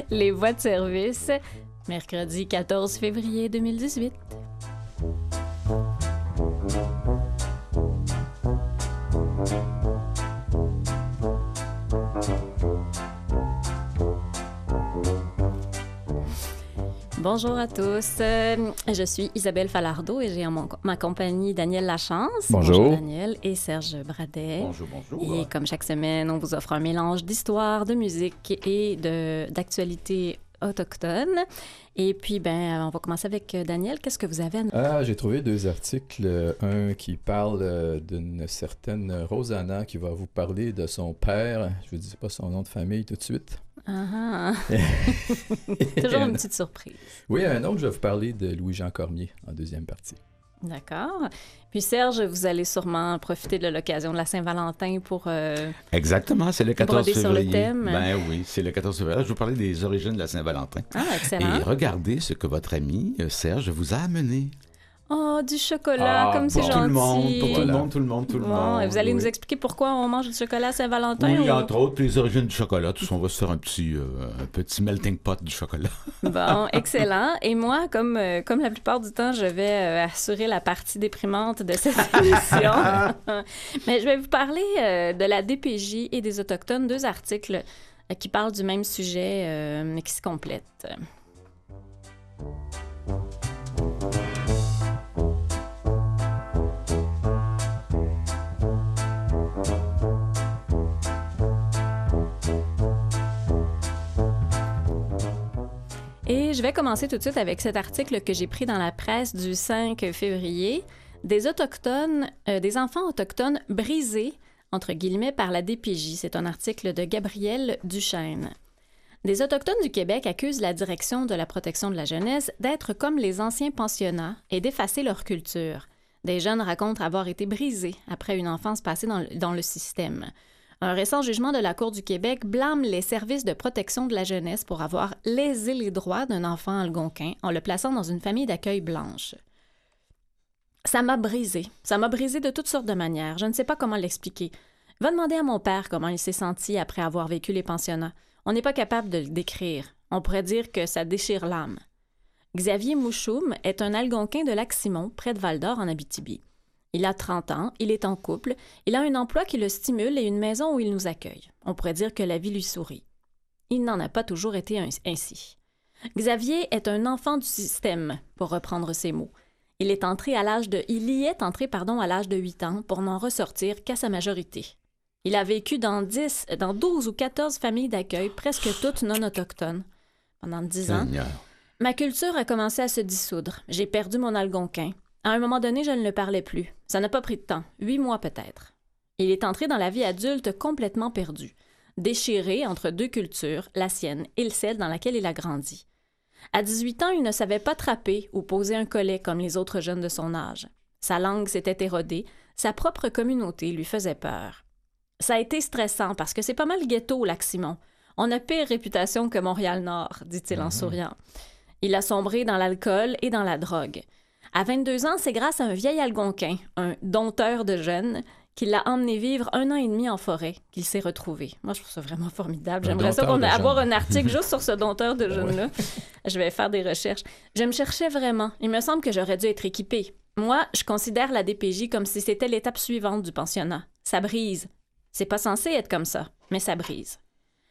Les voies de service, mercredi 14 février 2018. Bonjour à tous, je suis Isabelle Falardeau et j'ai en ma compagnie Daniel Lachance. Bonjour. Daniel et Serge Bradet. Bonjour, bonjour. Et comme chaque semaine, on vous offre un mélange d'histoire, de musique et d'actualité autochtone. Et puis, on va commencer avec Daniel. Qu'est-ce que vous avez à nous... J'ai trouvé deux articles. Un qui parle d'une certaine Rosanna qui va vous parler de son père. Je ne dis pas son nom de famille tout de suite. Toujours une petite surprise. Oui, un autre, je vais vous parler de Louis-Jean Cormier en deuxième partie. D'accord. Puis Serge, vous allez sûrement profiter de l'occasion de la Saint-Valentin pour... Exactement, c'est le 14 février. Sur le thème. Ben oui, c'est le 14 février. Je vais vous parler des origines de la Saint-Valentin. Ah, excellent. Et regardez ce que votre ami Serge vous a amené. Oh, du chocolat, comme c'est gentil. Pour tout le monde. Et vous allez nous expliquer pourquoi on mange du chocolat à Saint-Valentin? Oui, entre autres, les origines du chocolat. Tout ça, on va se faire un petit melting pot du chocolat. Bon, excellent. Et moi, comme la plupart du temps, je vais assurer la partie déprimante de cette émission. Mais je vais vous parler de la DPJ et des Autochtones, deux articles qui parlent du même sujet, mais qui se complètent. Et je vais commencer tout de suite avec cet article que j'ai pris dans la presse du 5 février. Des enfants autochtones brisés, entre guillemets, par la DPJ. C'est un article de Gabrielle Duchesne. Des Autochtones du Québec accusent la direction de la protection de la jeunesse d'être comme les anciens pensionnats et d'effacer leur culture. Des jeunes racontent avoir été brisés après une enfance passée dans le système. Un récent jugement de la Cour du Québec blâme les services de protection de la jeunesse pour avoir lésé les droits d'un enfant algonquin en le plaçant dans une famille d'accueil blanche. Ça m'a brisé. Ça m'a brisé de toutes sortes de manières. Je ne sais pas comment l'expliquer. Va demander à mon père comment il s'est senti après avoir vécu les pensionnats. On n'est pas capable de le décrire. On pourrait dire que ça déchire l'âme. Xavier Mouchoum est un algonquin de Lac-Simon, près de Val-d'Or, en Abitibi. Il a 30 ans, il est en couple, il a un emploi qui le stimule et une maison où il nous accueille. On pourrait dire que la vie lui sourit. Il n'en a pas toujours été ainsi. Xavier est un enfant du système, pour reprendre ses mots. Il y est entré à l'âge de 8 ans pour n'en ressortir qu'à sa majorité. Il a vécu dans 12 ou 14 familles d'accueil, presque toutes non autochtones, pendant 10 ans. Seigneur. Ma culture a commencé à se dissoudre. J'ai perdu mon algonquin. À un moment donné, je ne le parlais plus. Ça n'a pas pris de temps, 8 mois peut-être. Il est entré dans la vie adulte complètement perdu, déchiré entre deux cultures, la sienne et celle dans laquelle il a grandi. À 18 ans, il ne savait pas trapper ou poser un collet comme les autres jeunes de son âge. Sa langue s'était érodée, sa propre communauté lui faisait peur. Ça a été stressant parce que c'est pas mal ghetto au Lac-Simon. On a pire réputation que Montréal-Nord, dit-il en souriant. Il a sombré dans l'alcool et dans la drogue. À 22 ans, c'est grâce à un vieil algonquin, un dompteur de jeunes, qui l'a emmené vivre 1 an et demi en forêt, qu'il s'est retrouvé. Moi, je trouve ça vraiment formidable. J'aimerais ça avoir un article juste sur ce dompteur de jeunes-là. Je vais faire des recherches. Je me cherchais vraiment. Il me semble que j'aurais dû être équipée. Moi, je considère la DPJ comme si c'était l'étape suivante du pensionnat. Ça brise. C'est pas censé être comme ça, mais ça brise.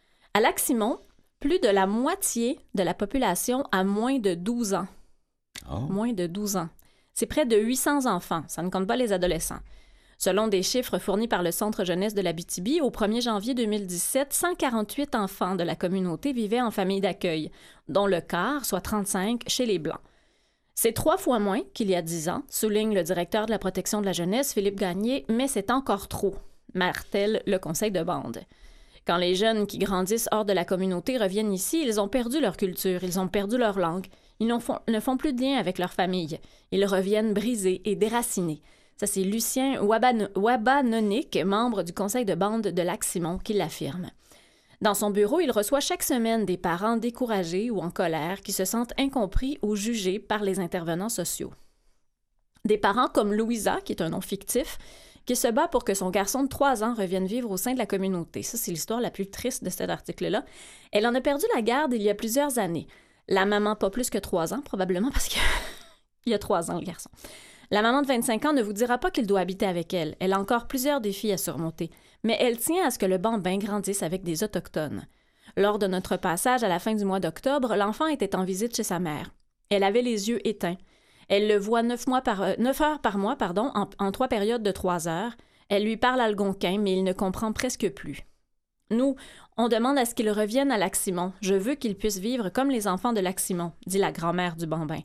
À Lac-Simon, plus de la moitié de la population a moins de 12 ans. Oh. Moins de 12 ans. C'est près de 800 enfants, ça ne compte pas les adolescents. Selon des chiffres fournis par le Centre jeunesse de l'Abitibi, au 1er janvier 2017, 148 enfants de la communauté vivaient en famille d'accueil, dont le quart, soit 35, chez les Blancs. C'est 3 fois moins qu'il y a 10 ans, souligne le directeur de la protection de la jeunesse, Philippe Gagné, mais c'est encore trop, martèle le conseil de bande. Quand les jeunes qui grandissent hors de la communauté reviennent ici, ils ont perdu leur culture, ils ont perdu leur langue. Ils ne font plus de lien avec leur famille. Ils reviennent brisés et déracinés. Ça, c'est Lucien Wabanonik, membre du conseil de bande de Lac-Simon, qui l'affirme. Dans son bureau, il reçoit chaque semaine des parents découragés ou en colère qui se sentent incompris ou jugés par les intervenants sociaux. Des parents comme Louisa, qui est un nom fictif, qui se bat pour que son garçon de 3 ans revienne vivre au sein de la communauté. Ça, c'est l'histoire la plus triste de cet article-là. Elle en a perdu la garde il y a plusieurs années. La maman, pas plus que 3 ans, probablement, parce qu'il y a 3 ans, le garçon. La maman de 25 ans ne vous dira pas qu'il doit habiter avec elle. Elle a encore plusieurs défis à surmonter. Mais elle tient à ce que le bambin grandisse avec des Autochtones. Lors de notre passage à la fin du mois d'octobre, l'enfant était en visite chez sa mère. Elle avait les yeux éteints. Elle le voit 9 heures par mois en 3 périodes de 3 heures. Elle lui parle algonquin, mais il ne comprend presque plus. Nous, on demande à ce qu'il revienne à Lac-Simon. Je veux qu'il puisse vivre comme les enfants de Lac-Simon, dit la grand-mère du bambin.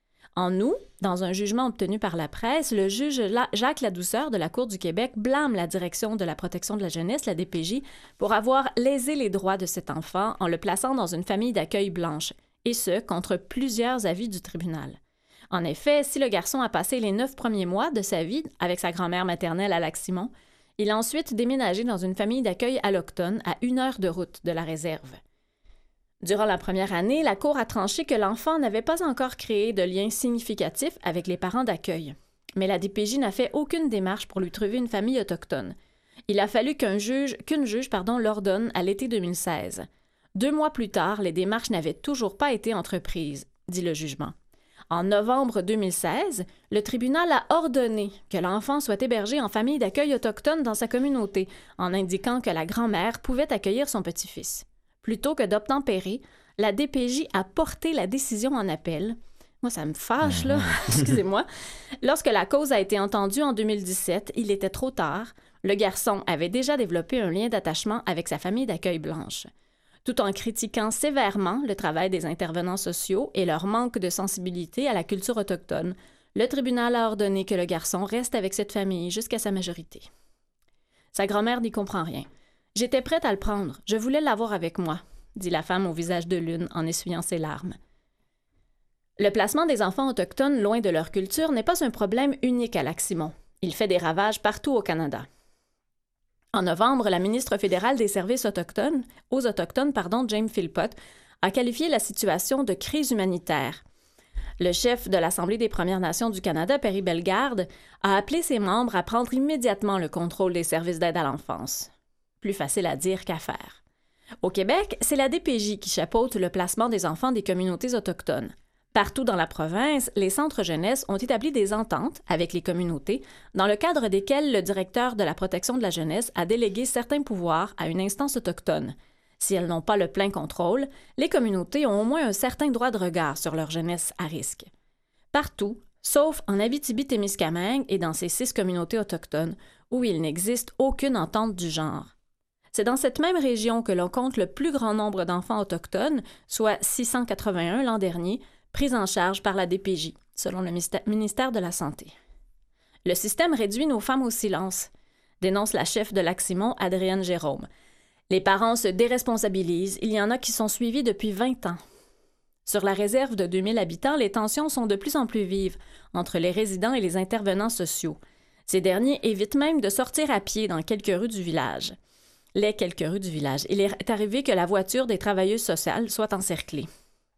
En août, dans un jugement obtenu par la presse, le juge Jacques Ladouceur de la Cour du Québec blâme la Direction de la protection de la jeunesse, la DPJ, pour avoir lésé les droits de cet enfant en le plaçant dans une famille d'accueil blanche, et ce, contre plusieurs avis du tribunal. En effet, si le garçon a passé les 9 premiers mois de sa vie avec sa grand-mère maternelle à Lac-Simon, il a ensuite déménagé dans une famille d'accueil allochtone à 1 heure de route de la réserve. Durant la première année, la Cour a tranché que l'enfant n'avait pas encore créé de lien significatif avec les parents d'accueil. Mais la DPJ n'a fait aucune démarche pour lui trouver une famille autochtone. Il a fallu qu'une juge l'ordonne à l'été 2016. 2 mois plus tard, les démarches n'avaient toujours pas été entreprises, dit le jugement. En novembre 2016, le tribunal a ordonné que l'enfant soit hébergé en famille d'accueil autochtone dans sa communauté, en indiquant que la grand-mère pouvait accueillir son petit-fils. Plutôt que d'obtempérer, la DPJ a porté la décision en appel. Moi, ça me fâche, là. Excusez-moi. Lorsque la cause a été entendue en 2017, il était trop tard. Le garçon avait déjà développé un lien d'attachement avec sa famille d'accueil blanche. Tout en critiquant sévèrement le travail des intervenants sociaux et leur manque de sensibilité à la culture autochtone, le tribunal a ordonné que le garçon reste avec cette famille jusqu'à sa majorité. Sa grand-mère n'y comprend rien. « J'étais prête à le prendre. Je voulais l'avoir avec moi », dit la femme au visage de lune en essuyant ses larmes. Le placement des enfants autochtones loin de leur culture n'est pas un problème unique à Lac-Simon. Il fait des ravages partout au Canada. En novembre, la ministre fédérale des services aux Autochtones, Jane Philpott, a qualifié la situation de crise humanitaire. Le chef de l'Assemblée des Premières Nations du Canada, Perry Bellegarde, a appelé ses membres à prendre immédiatement le contrôle des services d'aide à l'enfance. Plus facile à dire qu'à faire. Au Québec, c'est la DPJ qui chapeaute le placement des enfants des communautés autochtones. Partout dans la province, les centres jeunesse ont établi des ententes avec les communautés, dans le cadre desquelles le directeur de la protection de la jeunesse a délégué certains pouvoirs à une instance autochtone. Si elles n'ont pas le plein contrôle, les communautés ont au moins un certain droit de regard sur leur jeunesse à risque. Partout, sauf en Abitibi-Témiscamingue et dans ces 6 communautés autochtones, où il n'existe aucune entente du genre. C'est dans cette même région que l'on compte le plus grand nombre d'enfants autochtones, soit 681 l'an dernier, pris en charge par la DPJ, selon le ministère de la Santé. Le système réduit nos femmes au silence, dénonce la chef de Lac-Simon, Adrienne Jérôme. Les parents se déresponsabilisent, il y en a qui sont suivis depuis 20 ans. Sur la réserve de 2000 habitants, les tensions sont de plus en plus vives entre les résidents et les intervenants sociaux. Ces derniers évitent même de sortir à pied dans quelques rues du village. Il est arrivé que la voiture des travailleuses sociales soit encerclée.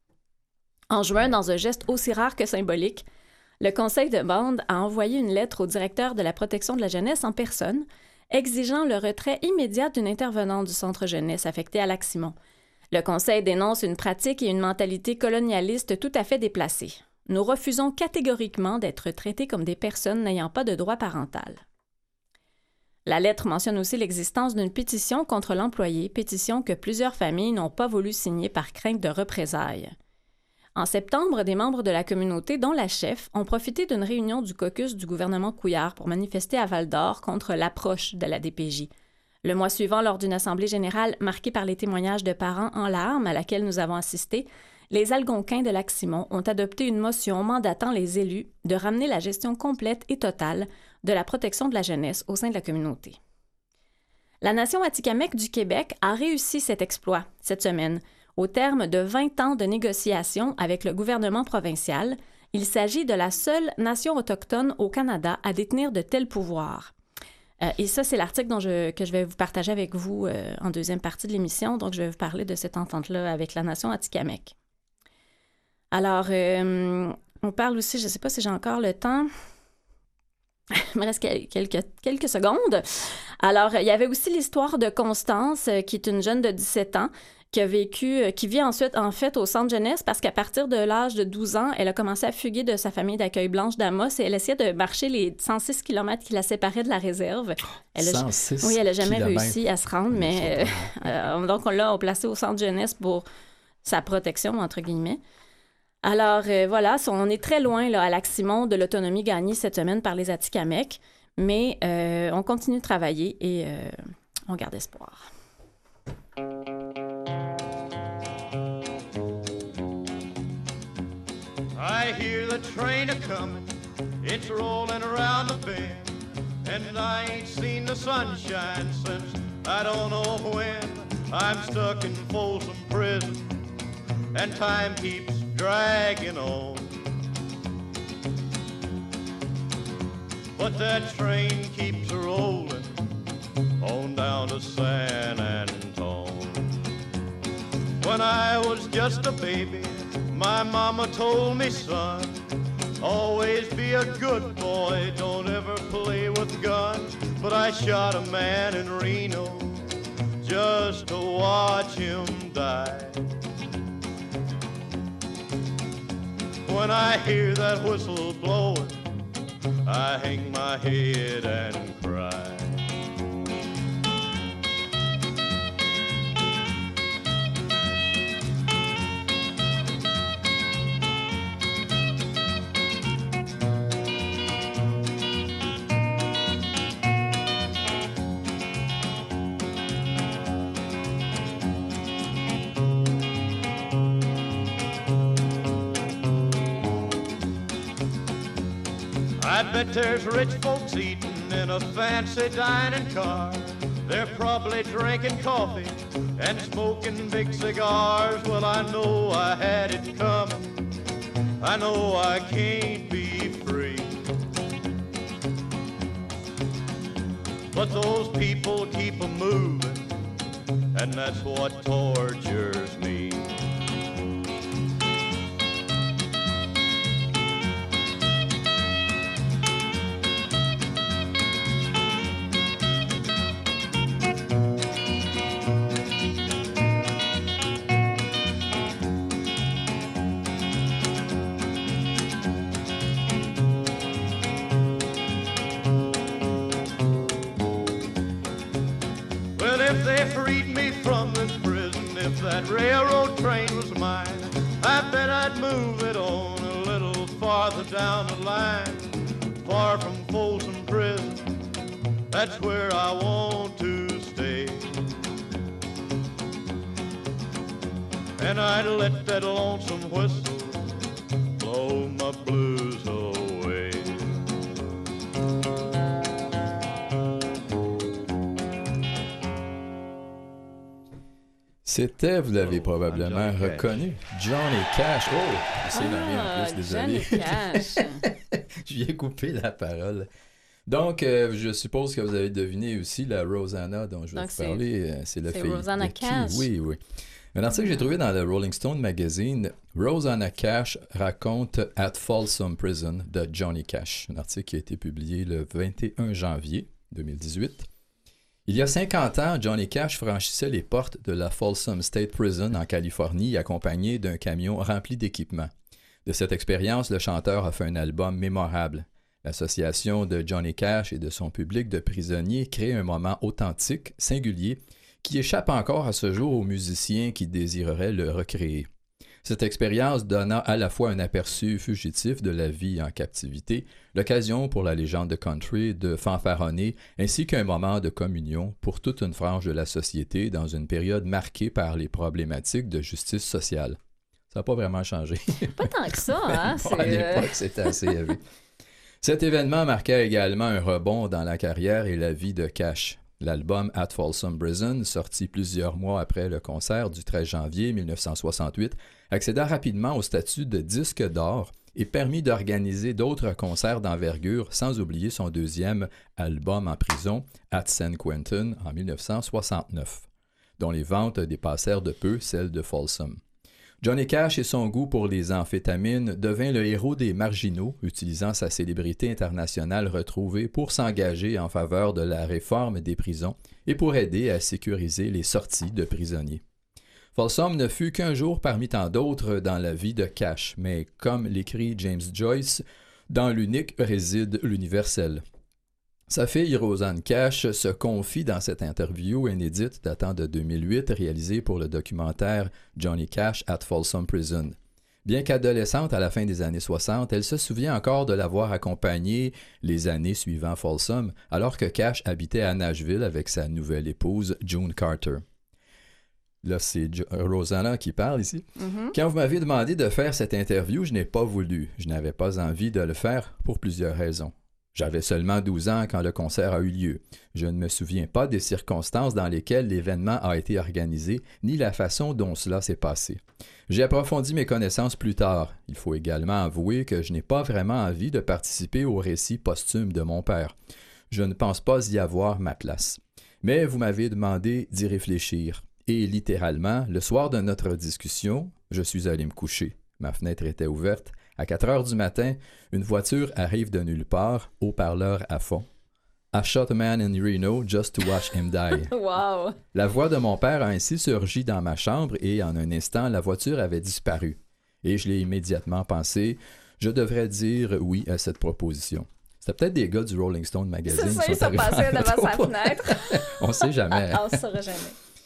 En juin, dans un geste aussi rare que symbolique, le conseil de bande a envoyé une lettre au directeur de la protection de la jeunesse en personne, exigeant le retrait immédiat d'une intervenante du centre jeunesse affecté à Lac-Simon. Le conseil dénonce une pratique et une mentalité colonialiste tout à fait déplacées. Nous refusons catégoriquement d'être traités comme des personnes n'ayant pas de droit parental. La lettre mentionne aussi l'existence d'une pétition contre l'employé, pétition que plusieurs familles n'ont pas voulu signer par crainte de représailles. En septembre, des membres de la communauté, dont la chef, ont profité d'une réunion du caucus du gouvernement Couillard pour manifester à Val-d'Or contre l'approche de la DPJ. Le mois suivant, lors d'une assemblée générale marquée par les témoignages de parents en larmes à laquelle nous avons assisté, les Algonquins de Lac-Simon ont adopté une motion mandatant les élus de ramener la gestion complète et totale de la protection de la jeunesse au sein de la communauté. La Nation Atikamekw du Québec a réussi cet exploit cette semaine. Au terme de 20 ans de négociations avec le gouvernement provincial, il s'agit de la seule nation autochtone au Canada à détenir de tels pouvoirs. Et ça, c'est l'article que je vais vous partager avec vous en deuxième partie de l'émission. Donc, je vais vous parler de cette entente-là avec la nation Atikamekw. Alors, on parle aussi, je ne sais pas si j'ai encore le temps, Il me reste quelques secondes. Alors, il y avait aussi l'histoire de Constance, qui est une jeune de 17 ans, qui vit ensuite, en fait, au centre jeunesse parce qu'à partir de l'âge de 12 ans, elle a commencé à fuguer de sa famille d'accueil blanche d'Amos et elle essayait de marcher les 106 km qui la séparaient de la réserve. 106 Oui, elle n'a jamais kilomètres. réussi à se rendre, mais donc on l'a placée au centre jeunesse pour sa protection, entre guillemets. Alors, voilà, on est très loin, là, à Lac-Simon, de l'autonomie gagnée cette semaine par les Atikamekw, mais on continue de travailler et on garde espoir. I hear the train a-comin', it's rollin' around the bend, and I ain't seen the sunshine since I don't know when. I'm stuck in Folsom Prison, and time keeps dragging on. But that train keeps rollin' on down to San Antone. When I was just a baby, my mama told me, son, always be a good boy, don't ever play with guns. But I shot a man in Reno just to watch him die. When I hear that whistle blowing, I hang my head and cry. I bet there's rich folks eating in a fancy dining car. They're probably drinking coffee and smoking big cigars. Well, I know I had it coming. I know I can't be free. But those people keep a-moving, and that's what tortures me. If they freed me from this prison, if that railroad train was mine, I bet I'd move it on a little farther down the line, far from Folsom Prison. That's where I want to stay. And I'd let that lonesome whistle blow my blues away. C'était, vous l'avez probablement reconnu, Johnny Cash. Oh, c'est nommé en plus, désolé. Johnny Cash. Je viens couper la parole. Donc, je suppose que vous avez deviné aussi la Rosanna dont je vais vous parler. C'est le film. Rosanna Cash. Oui, oui. Un article que j'ai trouvé dans le Rolling Stone magazine, Rosanna Cash raconte At Folsom Prison de Johnny Cash. Un article qui a été publié le 21 janvier 2018. Il y a 50 ans, Johnny Cash franchissait les portes de la Folsom State Prison en Californie accompagné d'un camion rempli d'équipements. De cette expérience, le chanteur a fait un album mémorable. L'association de Johnny Cash et de son public de prisonniers crée un moment authentique, singulier, qui échappe encore à ce jour aux musiciens qui désireraient le recréer. Cette expérience donna à la fois un aperçu fugitif de la vie en captivité, l'occasion pour la légende de country de fanfaronner, ainsi qu'un moment de communion pour toute une frange de la société dans une période marquée par les problématiques de justice sociale. Ça n'a pas vraiment changé. Pas tant que ça, hein? À l'époque, c'était assez élevé. Cet événement marqua également un rebond dans la carrière et la vie de Cash. L'album At Folsom Prison, sorti plusieurs mois après le concert du 13 janvier 1968, accéda rapidement au statut de disque d'or et permit d'organiser d'autres concerts d'envergure, sans oublier son deuxième album en prison, At San Quentin, en 1969, dont les ventes dépassèrent de peu celles de Folsom. Johnny Cash et son goût pour les amphétamines devint le héros des marginaux, utilisant sa célébrité internationale retrouvée pour s'engager en faveur de la réforme des prisons et pour aider à sécuriser les sorties de prisonniers. Folsom ne fut qu'un jour parmi tant d'autres dans la vie de Cash, mais comme l'écrit James Joyce, dans l'unique réside l'universel. Sa fille Rosanne Cash se confie dans cette interview inédite datant de 2008 réalisée pour le documentaire Johnny Cash at Folsom Prison. Bien qu'adolescente à la fin des années 60, elle se souvient encore de l'avoir accompagné les années suivant Folsom, alors que Cash habitait à Nashville avec sa nouvelle épouse June Carter. Là, c'est Rosanna qui parle ici. Mm-hmm. Quand vous m'avez demandé de faire cette interview, je n'ai pas voulu. Je n'avais pas envie de le faire pour plusieurs raisons. J'avais seulement 12 ans quand le concert a eu lieu. Je ne me souviens pas des circonstances dans lesquelles l'événement a été organisé, ni la façon dont cela s'est passé. J'ai approfondi mes connaissances plus tard. Il faut également avouer que je n'ai pas vraiment envie de participer au récit posthume de mon père. Je ne pense pas y avoir ma place. Mais vous m'avez demandé d'y réfléchir. Et littéralement, le soir de notre discussion, je suis allé me coucher. Ma fenêtre était ouverte. À 4 heures du matin, une voiture arrive de nulle part, haut-parleur à fond. I shot a man in Reno just to watch him die. Wow! La voix de mon père a ainsi surgi dans ma chambre et en un instant, la voiture avait disparu. Et je l'ai immédiatement pensé, je devrais dire oui à cette proposition. C'était peut-être des gars du Rolling Stone Magazine. C'est ça, ils sont passés devant sa fenêtre. On ne sait jamais. On ne saura jamais.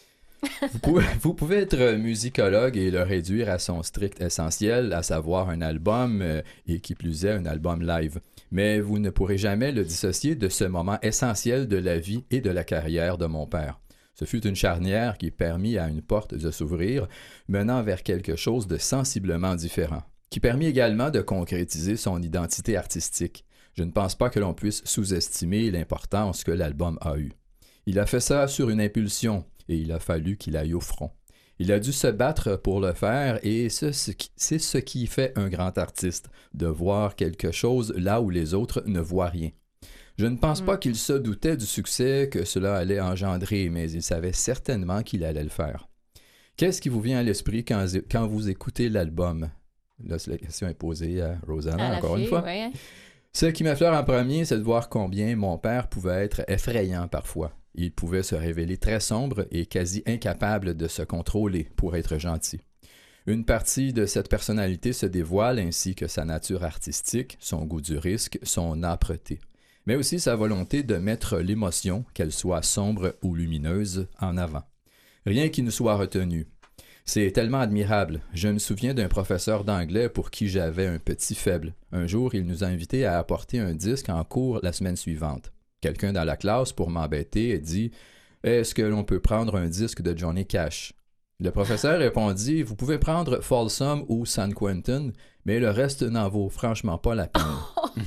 Vous pouvez être musicologue et le réduire à son strict essentiel, à savoir un album et qui plus est un album live. Mais vous ne pourrez jamais le dissocier de ce moment essentiel de la vie et de la carrière de mon père. Ce fut une charnière qui permit à une porte de s'ouvrir, menant vers quelque chose de sensiblement différent, qui permit également de concrétiser son identité artistique. Je ne pense pas que l'on puisse sous-estimer l'importance que l'album a eue. Il a fait ça sur une impulsion, et il a fallu qu'il aille au front. Il a dû se battre pour le faire et c'est ce qui fait un grand artiste, de voir quelque chose là où les autres ne voient rien. Je ne pense pas qu'il se doutait du succès que cela allait engendrer, mais il savait certainement qu'il allait le faire. Qu'est-ce qui vous vient à l'esprit quand vous écoutez l'album? Là, la question est posée à Rosanna, encore une fois. Ouais. Ce qui m'effleure en premier, c'est de voir combien mon père pouvait être effrayant parfois. Il pouvait se révéler très sombre et quasi incapable de se contrôler pour être gentil. Une partie de cette personnalité se dévoile ainsi que sa nature artistique, son goût du risque, son âpreté, mais aussi sa volonté de mettre l'émotion, qu'elle soit sombre ou lumineuse, en avant. Rien qui ne soit retenu. C'est tellement admirable. Je me souviens d'un professeur d'anglais pour qui j'avais un petit faible. Un jour, il nous a invités à apporter un disque en cours la semaine suivante. Quelqu'un dans la classe, pour m'embêter, a dit « Est-ce que l'on peut prendre un disque de Johnny Cash? » Le professeur répondit « Vous pouvez prendre Folsom ou San Quentin, mais le reste n'en vaut franchement pas la peine. »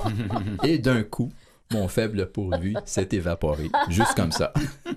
Et d'un coup, mon faible pour lui s'est évaporé, juste comme ça.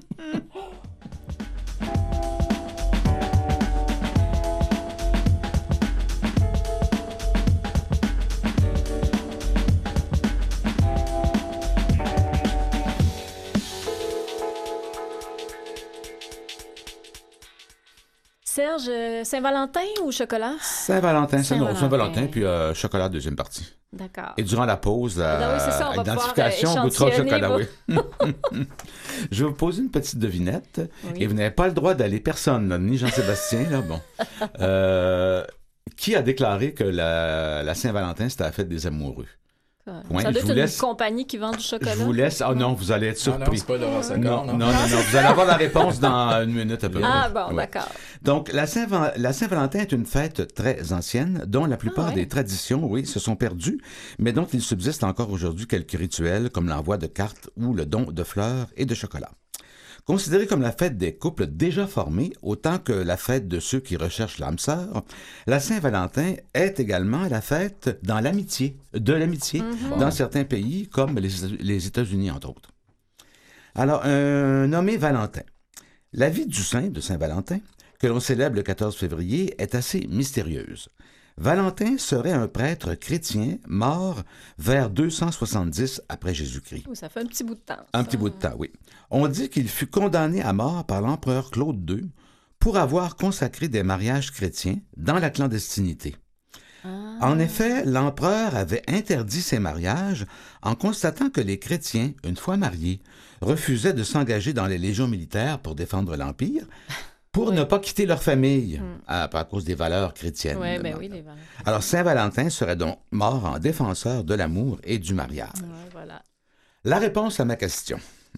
Serge, Saint-Valentin ou chocolat? Saint-Valentin, Saint-Valentin. Saint-Valentin, puis chocolat, deuxième partie. D'accord. Et durant la pause, Ah oui, c'est ça, on va identification, pouvoir goûtera le chocolat, échantillonner oui. Je vais vous poser une petite devinette, Oui. et vous n'avez pas le droit d'aller personne, là, ni Jean-Sébastien, là, bon. Qui a déclaré que la Saint-Valentin, c'était la fête des amoureux? Ouais, Ça doit je être vous une laisse- compagnie qui vend du chocolat. Je vous laisse... Ah non, vous allez être Ah non, surpris. c'est pas Laurent Sagard, Non, non? vous allez avoir la réponse dans une minute à peu près. Ah bon, Ouais. d'accord. Donc, la Saint-Valentin est une fête très ancienne, dont la plupart ouais. des traditions, oui, se sont perdues, mais dont il subsiste encore aujourd'hui quelques rituels, comme l'envoi de cartes ou le don de fleurs et de chocolat. Considérée comme la fête des couples déjà formés, autant que la fête de ceux qui recherchent l'âme sœur, la Saint-Valentin est également la fête de l'amitié, dans certains pays, comme les États-Unis, entre autres. Alors, un nommé Valentin. La vie du saint de Saint-Valentin, que l'on célèbre le 14 février, est assez mystérieuse. Valentin serait un prêtre chrétien mort vers 270 après Jésus-Christ. Oh, ça fait un petit bout de temps. Un ça. petit bout de temps, oui. On dit qu'il fut condamné à mort par l'empereur Claude II pour avoir consacré des mariages chrétiens dans la clandestinité. En effet, l'empereur avait interdit ces mariages en constatant que les chrétiens, une fois mariés, refusaient de s'engager dans les légions militaires pour défendre l'Empire, pour ne pas quitter leur famille, à cause des valeurs chrétiennes. Oui, ben oui, les valeurs. Alors, Saint-Valentin serait donc mort en défenseur de l'amour et du mariage. Ouais, voilà. La réponse à ma question.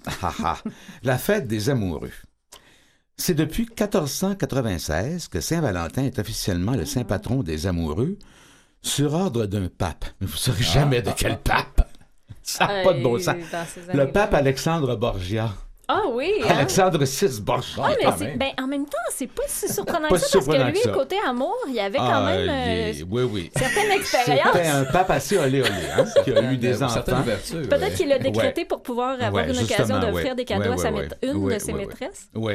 La fête des amoureux. C'est depuis 1496 que Saint-Valentin est officiellement le saint patron des amoureux, sur ordre d'un pape. Mais vous ne saurez jamais de quel pape. Ça n'a pas de bon sens. Le pape Alexandre Borgia. Ah oui! Alexandre VI Borgia. Ah, mais en même temps, c'est pas si surprenant Pas que ça, si parce que surprenant lui, que ça. côté amour, il y avait quand même Oui. certaines expériences. C'était un pape assez olé hein, qui a eu des Certaines enfants. ouvertures. Peut-être qu'il l'a décrété pour pouvoir avoir une occasion d'offrir des cadeaux à une de ses maîtresses. Oui.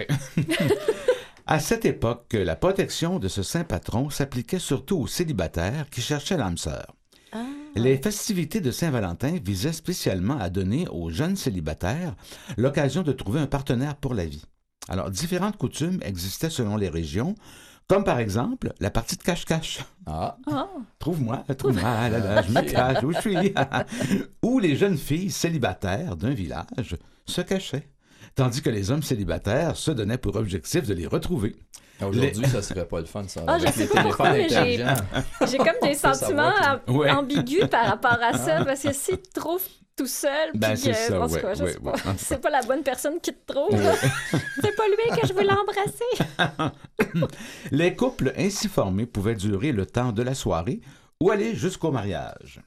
À cette époque, la protection de ce saint patron s'appliquait surtout aux célibataires qui cherchaient l'âme sœur. Les festivités de Saint-Valentin visaient spécialement à donner aux jeunes célibataires l'occasion de trouver un partenaire pour la vie. Alors, différentes coutumes existaient selon les régions, comme par exemple la partie de cache-cache. Trouve-moi, là, je me cache, où je suis. Où les jeunes filles célibataires d'un village se cachaient, tandis que les hommes célibataires se donnaient pour objectif de les retrouver. Aujourd'hui, ça serait pas le fun, ça. Je sais pas pourquoi, mais j'ai comme des sentiments ambigus par rapport à ça, parce que si tu te trouves tout seul, puis c'est ça, en tout cas, c'est pas la bonne personne qui te trouve. C'est pas lui que je veux l'embrasser. Les couples ainsi formés pouvaient durer le temps de la soirée ou aller jusqu'au mariage.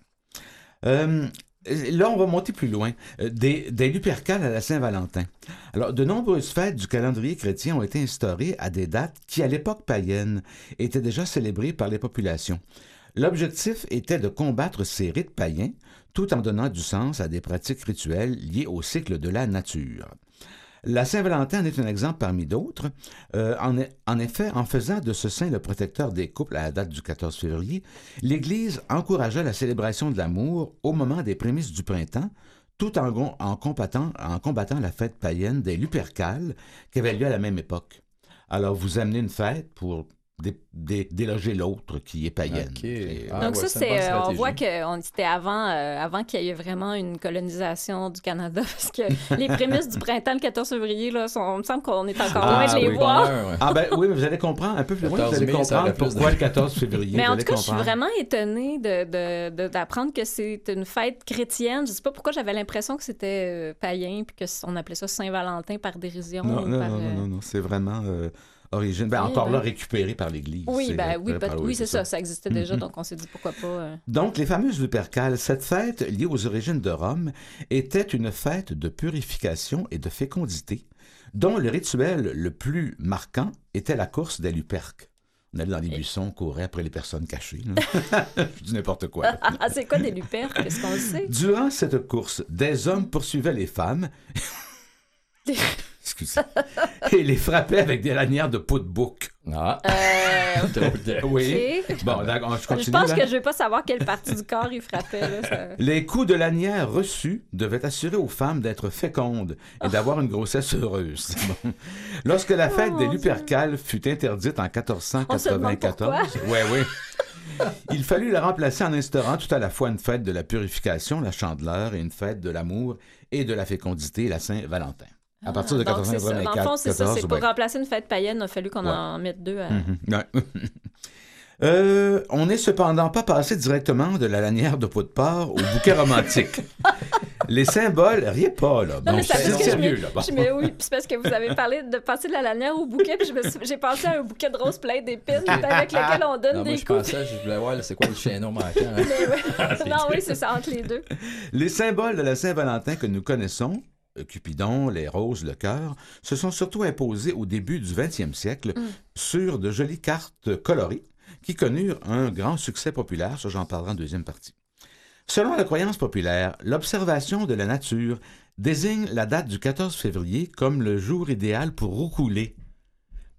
Là, on va monter plus loin. Des Lupercales à la Saint-Valentin. Alors, de nombreuses fêtes du calendrier chrétien ont été instaurées à des dates qui, à l'époque païenne, étaient déjà célébrées par les populations. L'objectif était de combattre ces rites païens, tout en donnant du sens à des pratiques rituelles liées au cycle de la nature. La Saint-Valentin en est un exemple parmi d'autres. En effet, en faisant de ce saint le protecteur des couples à la date du 14 février, l'Église encourageait la célébration de l'amour au moment des prémices du printemps, tout en combattant la fête païenne des Lupercales qui avait lieu à la même époque. Alors, vous amenez une fête pour déloger l'autre qui est païenne. Okay. Donc ça, on voit que c'était avant qu'il y ait vraiment une colonisation du Canada, parce que les prémices du printemps, le 14 février, là, il me semble qu'on est encore loin de les voir. Oui, mais vous allez comprendre un peu plus loin, vous allez comprendre pourquoi le 14 février. Mais en tout cas, je suis vraiment étonnée d'apprendre que c'est une fête chrétienne. Je ne sais pas pourquoi j'avais l'impression que c'était païen, puis qu'on appelait ça Saint-Valentin par dérision. Non, c'est vraiment... origine. Encore là, récupéré par l'Église. Oui, c'est ça. Ça existait déjà, donc on s'est dit pourquoi pas. Donc, les fameuses Lupercales, cette fête liée aux origines de Rome, était une fête de purification et de fécondité, dont le rituel le plus marquant était la course des Luperques. On allait dans les buissons, on courait après les personnes cachées. Je dis n'importe quoi. C'est quoi des Luperques? Est-ce qu'on le sait? Durant cette course, des hommes poursuivaient les femmes... Excusez. Et les frappaient avec des lanières de peau de bouc. Oui. Bon, je continue. Je pense que je ne vais pas savoir quelle partie du corps il frappait. Là, Les coups de lanière reçus devaient assurer aux femmes d'être fécondes et d'avoir une grossesse heureuse. Bon. Lorsque la fête des Lupercales fut interdite en 1494, il fallut la remplacer en instaurant tout à la fois une fête de la purification, la Chandeleur, et une fête de l'amour et de la fécondité, la Saint-Valentin. À partir de 1494. Dans le fond, c'est ça. C'est pour remplacer une fête païenne, il a fallu qu'on en mette deux. On n'est cependant pas passé directement de la lanière de peau de porc au bouquet romantique. Les symboles, riez pas, là. Non, mais c'est sérieux, là. Oui, c'est parce que vous avez parlé de passer de la lanière au bouquet, puis j'ai pensé à un bouquet de roses plein d'épines avec lequel on donne des coups. Je voulais voir, c'est quoi le chaînon manquant. C'est ça, entre les deux. Les symboles de la Saint-Valentin que nous connaissons, Cupidon, les roses, le cœur, se sont surtout imposés au début du 20e siècle sur de jolies cartes colorées qui connurent un grand succès populaire. Ça, j'en parlerai en deuxième partie. Selon la croyance populaire, l'observation de la nature désigne la date du 14 février comme le jour idéal pour roucouler.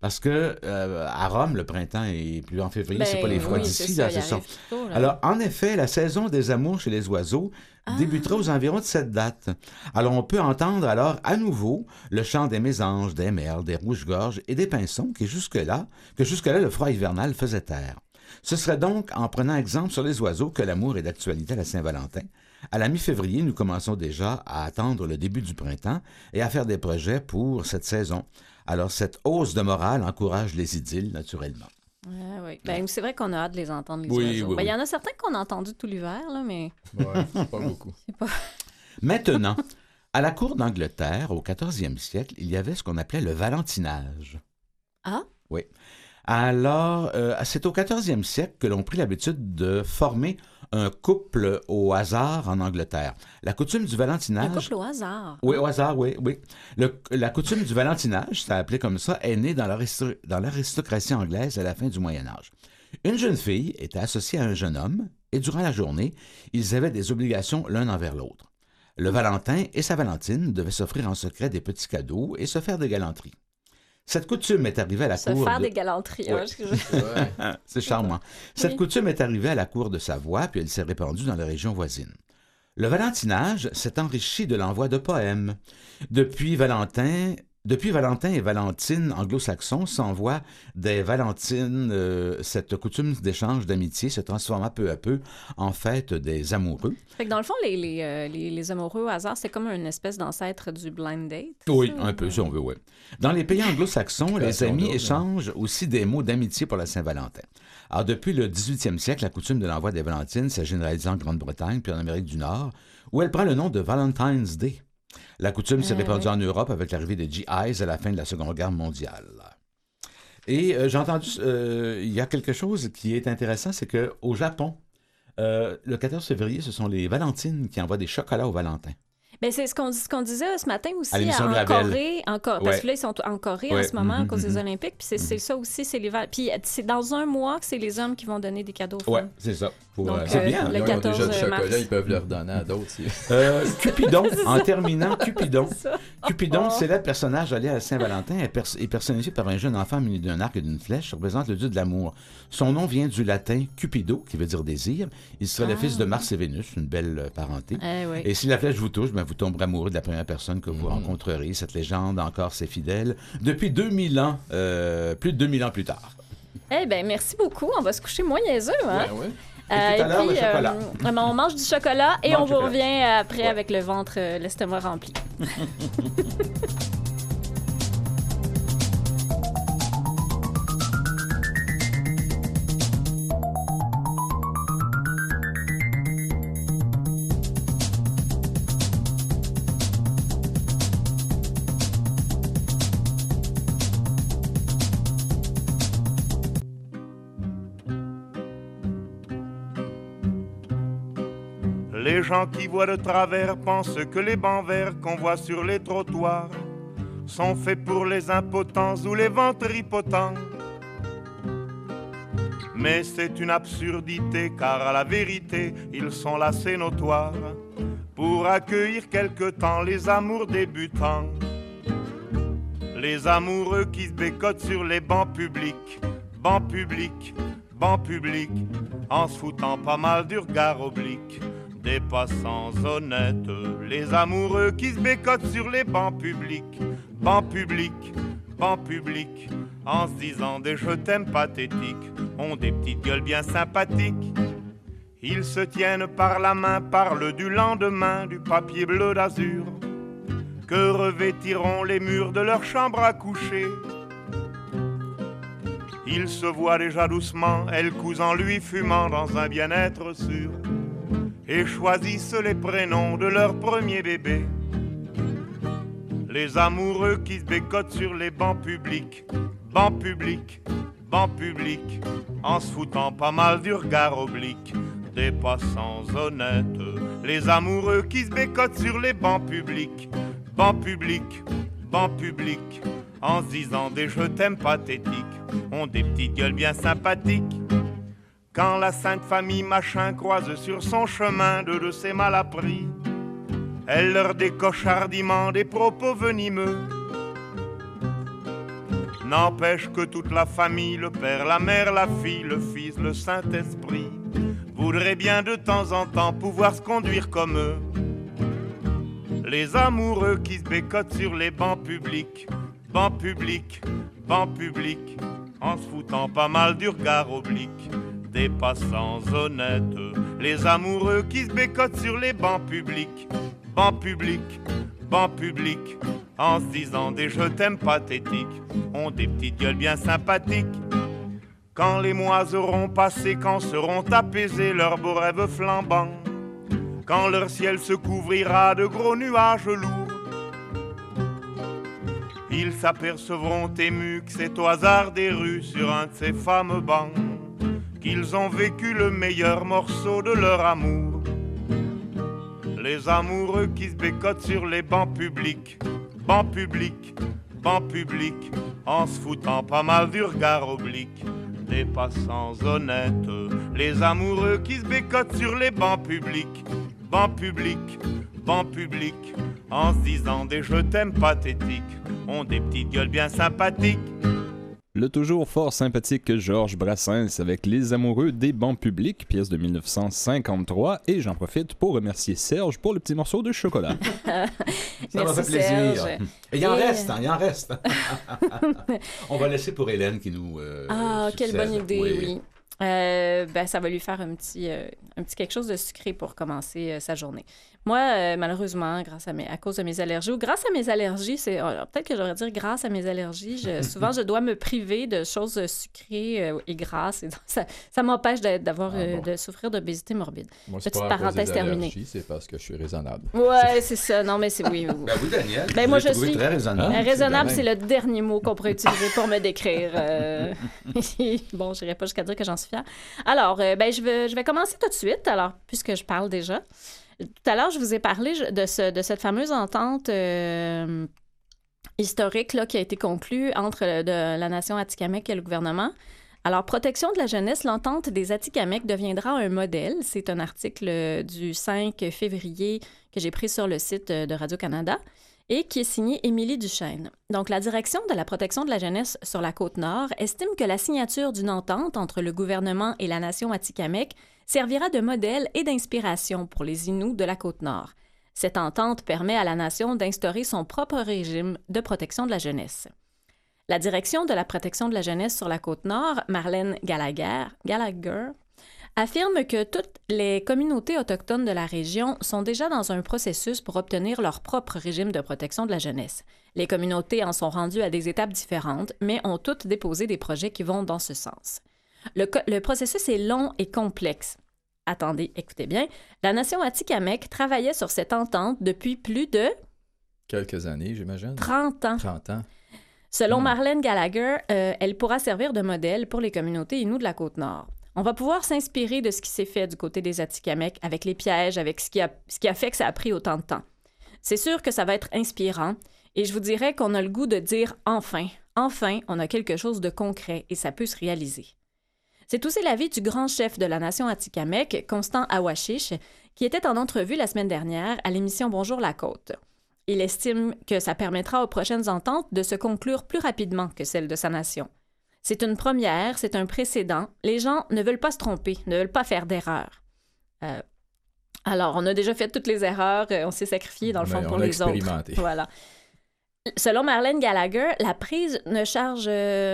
Parce que à Rome, le printemps est plus en février, c'est pas les froids d'ici, là, c'est ça. Tôt, là. Alors, en effet, la saison des amours chez les oiseaux débutera aux environs de cette date. Alors, on peut entendre alors à nouveau le chant des mésanges, des merles, des rouges-gorges et des pinsons que jusque-là, le froid hivernal faisait taire. Ce serait donc en prenant exemple sur les oiseaux que l'amour est d'actualité à la Saint-Valentin. À la mi-février, nous commençons déjà à attendre le début du printemps et à faire des projets pour cette saison. Alors, cette hausse de morale encourage les idylles, naturellement. Oui. Ben, c'est vrai qu'on a hâte de les entendre, les Oui, oiseaux. oui, Ben, oui. il y en a certains qu'on a entendus tout l'hiver, là, mais... Ouais, c'est pas beaucoup. Maintenant, à la cour d'Angleterre, au 14e siècle, il y avait ce qu'on appelait le valentinage. Ah? Oui. Alors, c'est au 14e siècle que l'on prit l'habitude de former un couple au hasard en Angleterre. La coutume du valentinage... Un couple au hasard. Oui, au hasard, oui. La coutume du valentinage, c'est appelé comme ça, est née dans l'aristocratie anglaise à la fin du Moyen Âge. Une jeune fille était associée à un jeune homme et durant la journée, ils avaient des obligations l'un envers l'autre. Le Valentin et sa Valentine devaient s'offrir en secret des petits cadeaux et se faire des galanteries. Cette coutume est arrivée à la cour Se faire des galanteries. Oui. Ouais. C'est charmant. Cette coutume est arrivée à la cour de Savoie, puis elle s'est répandue dans les régions voisines. Le valentinage s'est enrichi de l'envoi de poèmes. Depuis Valentin et Valentine anglo-saxons s'envoient des Valentines. Cette coutume d'échange d'amitié se transforma peu à peu en fête des amoureux. Fait que dans le fond, les amoureux au hasard, c'est comme une espèce d'ancêtre du blind date. Oui, ça? un peu, si on veut, oui. Dans les pays anglo-saxons, les amis échangent aussi des mots d'amitié pour la Saint-Valentin. Alors, depuis le 18e siècle, la coutume de l'envoi des Valentines s'est généralisée en Grande-Bretagne puis en Amérique du Nord, où elle prend le nom de Valentine's Day. La coutume s'est répandue en Europe avec l'arrivée des GIs à la fin de la Seconde Guerre mondiale. Et j'ai entendu, il y a quelque chose qui est intéressant, c'est qu'au Japon, le 14 février, ce sont les Valentines qui envoient des chocolats aux Valentins. Ben, c'est ce qu'on disait ce matin aussi À l'émission en de Ravel. Corée. Parce que là, ils sont en Corée en ce moment à cause des Olympiques. Puis c'est ça aussi, c'est les Puis c'est dans un mois que c'est les hommes qui vont donner des cadeaux aux Oui, femmes. c'est ça. Donc, c'est bien. le Ils ont 14 déjà du chocolat, mars. ils peuvent le redonner à d'autres. Cupidon, en terminant, Cupidon. Ça. Cupidon, célèbre personnage allié à Saint-Valentin, est personnifié par un jeune enfant muni d'un arc et d'une flèche, représente le dieu de l'amour. Son nom vient du latin cupido, qui veut dire désir. Il serait le fils de Mars et Vénus, une belle parenté. Oui. Et si la flèche vous touche, ben, vous tomberez amoureux de la première personne que vous rencontrerez. Cette légende encore s'est fidèle depuis 2000 ans, plus de 2000 ans plus tard. Eh bien, merci beaucoup. On va se coucher moins niaiseux, hein? Ouais. Et tout à l'heure, le chocolat. On mange du chocolat et Mange on vous chocolat. revient après avec le ventre, l'estomac rempli. Les gens qui voient de travers pensent que les bancs verts qu'on voit sur les trottoirs sont faits pour les impotents ou les ventripotents. Mais c'est une absurdité, car à la vérité, ils sont là, c'est notoire, pour accueillir quelque temps les amours débutants. Les amoureux qui se bécotent sur les bancs publics, bancs publics, bancs publics, en se foutant pas mal du regard oblique des passants honnêtes. Les amoureux qui se bécotent sur les bancs publics, bancs publics, bancs publics, en se disant des je t'aime pathétiques, ont des petites gueules bien sympathiques. Ils se tiennent par la main, parlent du lendemain, du papier bleu d'azur, que revêtiront les murs de leur chambre à coucher. Ils se voient déjà doucement, elle cousant lui fumant dans un bien-être sûr, et choisissent les prénoms de leur premier bébé. Les amoureux qui se bécotent sur les bancs publics, bancs publics, bancs publics, en se foutant pas mal du regard oblique des passants honnêtes. Les amoureux qui se bécotent sur les bancs publics, bancs publics, bancs publics, en se disant des je t'aime pathétiques, ont des petites gueules bien sympathiques. Quand la sainte famille machin croise sur son chemin deux de ses malappris, elle leur décoche hardiment des propos venimeux. N'empêche que toute la famille, le père, la mère, la fille, le fils, le Saint-Esprit, voudrait bien de temps en temps pouvoir se conduire comme eux. Les amoureux qui se bécotent sur les bancs publics, bancs publics, bancs publics, en se foutant pas mal du regard oblique des passants honnêtes. Les amoureux qui se bécotent sur les bancs publics, bancs publics, bancs publics, en se disant des je t'aime pathétiques, ont des petites gueules bien sympathiques. Quand les mois auront passé, quand seront apaisés leurs beaux rêves flambants, quand leur ciel se couvrira de gros nuages lourds, ils s'apercevront émus que c'est au hasard des rues, sur un de ces fameux bancs, qu'ils ont vécu le meilleur morceau de leur amour. Les amoureux qui se bécotent sur les bancs publics, bancs publics, bancs publics, en se foutant pas mal du regard oblique des passants honnêtes. Les amoureux qui se bécotent sur les bancs publics, bancs publics, bancs publics, en se disant des je t'aime pathétiques, ont des petites gueules bien sympathiques. Le toujours fort sympathique Georges Brassens avec Les Amoureux des bancs publics, pièce de 1953. Et j'en profite pour remercier Serge pour le petit morceau de chocolat. Ça m'a fait plaisir. Et il en reste, il en reste. On va laisser pour Hélène qui nous quelle succède. bonne idée, Oui. oui. Ça va lui faire un petit quelque chose de sucré pour commencer sa journée. Moi, malheureusement, à cause de mes allergies, ou grâce à mes allergies, peut-être que j'aurais dire grâce à mes allergies, souvent je dois me priver de choses sucrées et grasses. Et donc, ça m'empêche de souffrir d'obésité morbide. Moi, c'est Petite pas à cause parenthèse des terminée. allergies, c'est parce que je suis raisonnable. Ouais, c'est ça. Non, mais c'est oui. Ben oui, Daniel. Ben moi, je je trouvé suis très raisonnable. raisonnable, c'est le dernier mot qu'on pourrait utiliser pour me décrire. Bon, je n'irai pas jusqu'à dire que j'en suis fière. Alors, je vais commencer tout de suite, alors, puisque je parle déjà. Tout à l'heure, je vous ai parlé de cette fameuse entente historique là, qui a été conclue entre la nation Atikamekw et le gouvernement. Alors, protection de la jeunesse, l'entente des Atikamekw deviendra un modèle. C'est un article du 5 février que j'ai pris sur le site de Radio-Canada et qui est signé Émilie Duchesne. Donc, la direction de la protection de la jeunesse sur la Côte-Nord estime que la signature d'une entente entre le gouvernement et la nation Atikamekw servira de modèle et d'inspiration pour les Inuits de la Côte-Nord. Cette entente permet à la nation d'instaurer son propre régime de protection de la jeunesse. La direction de la protection de la jeunesse sur la Côte-Nord, Marlène Gallagher, affirme que toutes les communautés autochtones de la région sont déjà dans un processus pour obtenir leur propre régime de protection de la jeunesse. Les communautés en sont rendues à des étapes différentes, mais ont toutes déposé des projets qui vont dans ce sens. Le processus est long et complexe. Attendez, écoutez bien. La nation Atikamekw travaillait sur cette entente depuis plus de... Quelques années, j'imagine. 30 ans. 30 ans. Selon Marlène Gallagher, elle pourra servir de modèle pour les communautés Inuits de la Côte-Nord. On va pouvoir s'inspirer de ce qui s'est fait du côté des Atikamekw, avec les pièges, avec ce qui a fait que ça a pris autant de temps. C'est sûr que ça va être inspirant, et je vous dirais qu'on a le goût de dire « enfin, on a quelque chose de concret et ça peut se réaliser ». C'est aussi l'avis du grand chef de la nation Atikamekw, Constant Awashish, qui était en entrevue la semaine dernière à l'émission Bonjour la Côte. Il estime que ça permettra aux prochaines ententes de se conclure plus rapidement que celles de sa nation. C'est une première, c'est un précédent. Les gens ne veulent pas se tromper, ne veulent pas faire d'erreurs. Alors, on a déjà fait toutes les erreurs, on s'est sacrifié dans le fond pour les autres. Voilà. Selon Marlène Gallagher, la prise en charge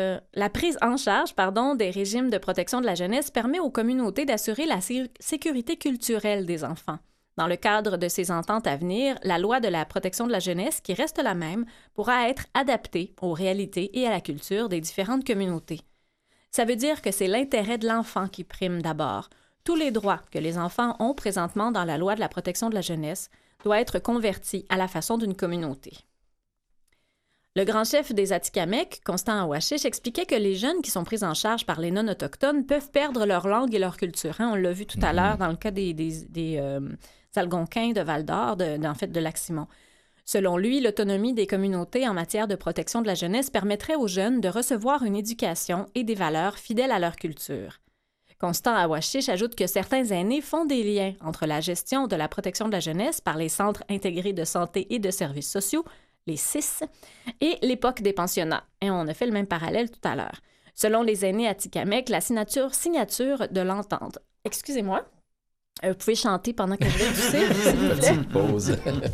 des régimes de protection de la jeunesse permet aux communautés d'assurer la sécurité culturelle des enfants. Dans le cadre de ces ententes à venir, la loi de la protection de la jeunesse, qui reste la même, pourra être adaptée aux réalités et à la culture des différentes communautés. Ça veut dire que c'est l'intérêt de l'enfant qui prime d'abord. Tous les droits que les enfants ont présentement dans la loi de la protection de la jeunesse doivent être convertis à la façon d'une communauté. Le grand chef des Atikamekw, Constant Awashish, expliquait que les jeunes qui sont pris en charge par les non-autochtones peuvent perdre leur langue et leur culture. On l'a vu tout à l'heure dans le cas des Algonquins de Val-d'Or, de Lac-Simon. Selon lui, l'autonomie des communautés en matière de protection de la jeunesse permettrait aux jeunes de recevoir une éducation et des valeurs fidèles à leur culture. Constant Awashish ajoute que certains aînés font des liens entre la gestion de la protection de la jeunesse par les centres intégrés de santé et de services sociaux, les CIS, et l'époque des pensionnats. Et on a fait le même parallèle tout à l'heure. Selon les aînés Atikamekw, la signature de l'entente. Excusez-moi. Vous pouvez chanter pendant que je vais tousser, s'il vous plaît. Petite pause.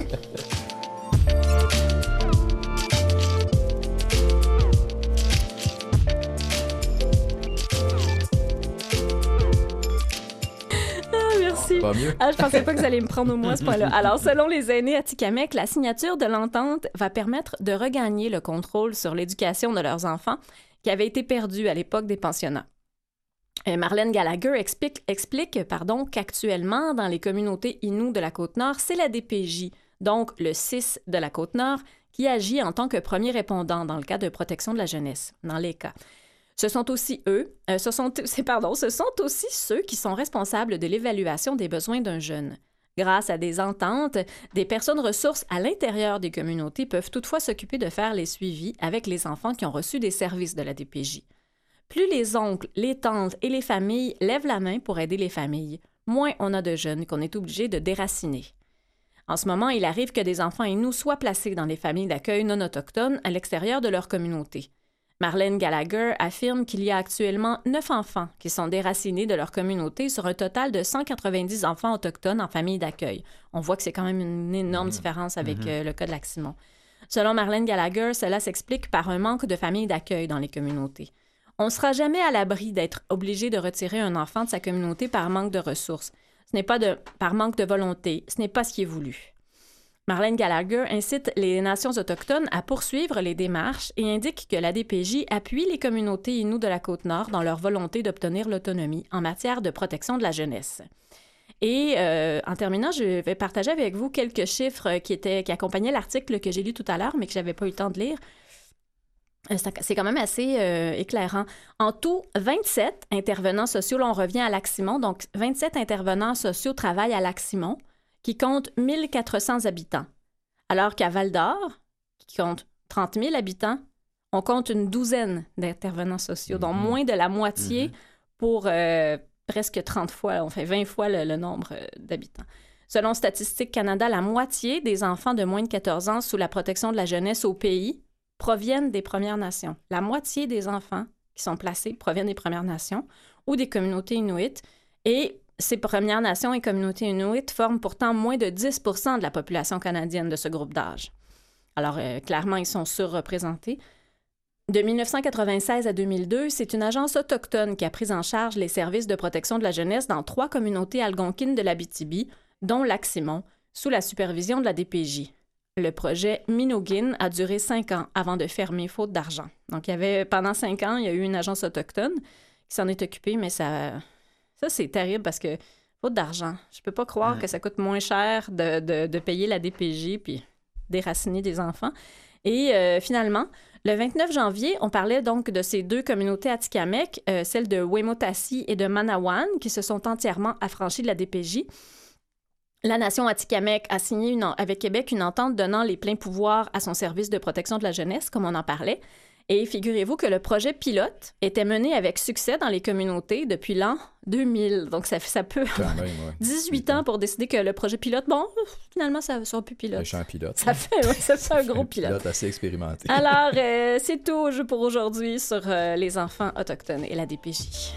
Merci. Pas mieux. Je pensais pas que vous alliez me prendre au moins à ce point-là. Alors, selon les aînés Atikamekw, la signature de l'entente va permettre de regagner le contrôle sur l'éducation de leurs enfants qui avait été perdu à l'époque des pensionnats. Marlène Gallagher explique qu'actuellement, dans les communautés Innu de la Côte-Nord, c'est la DPJ, donc le CIS de la Côte-Nord, qui agit en tant que premier répondant dans le cas de protection de la jeunesse, dans les cas. Ce sont aussi ceux qui sont responsables de l'évaluation des besoins d'un jeune. Grâce à des ententes, des personnes ressources à l'intérieur des communautés peuvent toutefois s'occuper de faire les suivis avec les enfants qui ont reçu des services de la DPJ. Plus les oncles, les tantes et les familles lèvent la main pour aider les familles, moins on a de jeunes qu'on est obligé de déraciner. En ce moment, il arrive que des enfants Innu soient placés dans les familles d'accueil non autochtones à l'extérieur de leur communauté. Marlène Gallagher affirme qu'il y a actuellement 9 enfants qui sont déracinés de leur communauté sur un total de 190 enfants autochtones en famille d'accueil. On voit que c'est quand même une énorme différence avec le cas de Lac-Simon. Selon Marlène Gallagher, cela s'explique par un manque de familles d'accueil dans les communautés. On ne sera jamais à l'abri d'être obligé de retirer un enfant de sa communauté par manque de ressources. Ce n'est pas par manque de volonté, ce n'est pas ce qui est voulu. Marlène Gallagher incite les nations autochtones à poursuivre les démarches et indique que la DPJ appuie les communautés Innu de la Côte-Nord dans leur volonté d'obtenir l'autonomie en matière de protection de la jeunesse. Et en terminant, je vais partager avec vous quelques chiffres qui accompagnaient l'article que j'ai lu tout à l'heure, mais que je n'avais pas eu le temps de lire. C'est quand même assez éclairant. En tout, 27 intervenants sociaux, là on revient à Lac-Simon, donc 27 intervenants sociaux travaillent à Lac-Simon, qui compte 1400 habitants. Alors qu'à Val-d'Or, qui compte 30 000 habitants, on compte une douzaine d'intervenants sociaux, dont moins de la moitié pour presque 30 fois, on fait 20 fois le nombre d'habitants. Selon Statistique Canada, la moitié des enfants de moins de 14 ans sous la protection de la jeunesse au pays proviennent des Premières Nations. La moitié des enfants qui sont placés proviennent des Premières Nations ou des communautés inuites. Et ces Premières Nations et communautés inuites forment pourtant moins de 10 % de la population canadienne de ce groupe d'âge. Alors, clairement, ils sont surreprésentés. De 1996 à 2002, c'est une agence autochtone qui a pris en charge les services de protection de la jeunesse dans 3 communautés algonquines de l'Abitibi, dont Lac-Simon, sous la supervision de la DPJ. Le projet Minogin a duré 5 ans avant de fermer faute d'argent. Donc, pendant 5 ans, il y a eu une agence autochtone qui s'en est occupée, mais ça c'est terrible parce que faute d'argent. Je peux pas croire que ça coûte moins cher de payer la DPJ puis déraciner des enfants. Et finalement, le 29 janvier, on parlait donc de ces 2 communautés Atikamekw, celles de Wemotassi et de Manawan, qui se sont entièrement affranchies de la DPJ. La nation Atikamekw a signé avec Québec une entente donnant les pleins pouvoirs à son service de protection de la jeunesse, comme on en parlait. Et figurez-vous que le projet pilote était mené avec succès dans les communautés depuis l'an 2000. Donc, ça peut... Quand même, 18 ans pour décider que le projet pilote, bon, finalement, ça ne sera plus pilote. Méchant pilote. Ça fait un gros pilote. Pilote assez expérimenté. Alors, c'est tout pour aujourd'hui sur les enfants autochtones et la DPJ.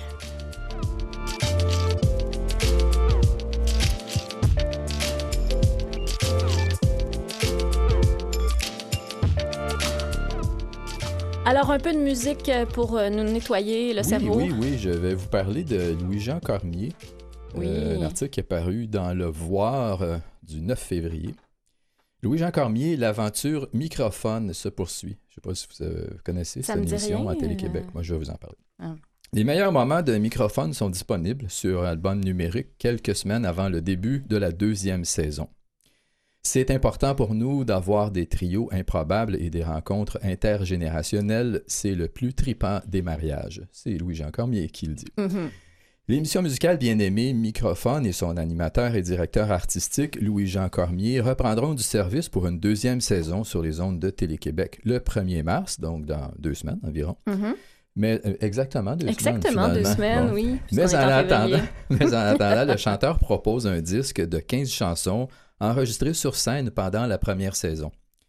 Alors, un peu de musique pour nous nettoyer le cerveau. Oui, je vais vous parler de Louis-Jean Cormier. Un article qui est paru dans Le Voir du 9 février. Louis-Jean Cormier, l'aventure microphone se poursuit. Je ne sais pas si vous connaissez cette émission à Télé-Québec. Moi, je vais vous en parler. Les meilleurs moments de microphone sont disponibles sur album numérique quelques semaines avant le début de la 2e saison. C'est important pour nous d'avoir des trios improbables et des rencontres intergénérationnelles. C'est le plus tripant des mariages. C'est Louis-Jean Cormier qui le dit. L'émission musicale Bien-Aimé Microphone et son animateur et directeur artistique, Louis-Jean Cormier, reprendront du service pour une 2e saison sur les ondes de Télé-Québec le 1er mars, donc dans 2 semaines environ. Mais exactement 2 semaines. Exactement 2 semaines, oui. Mais en attendant, le chanteur propose un disque de 15 chansons enregistrées sur scène pendant la première saison.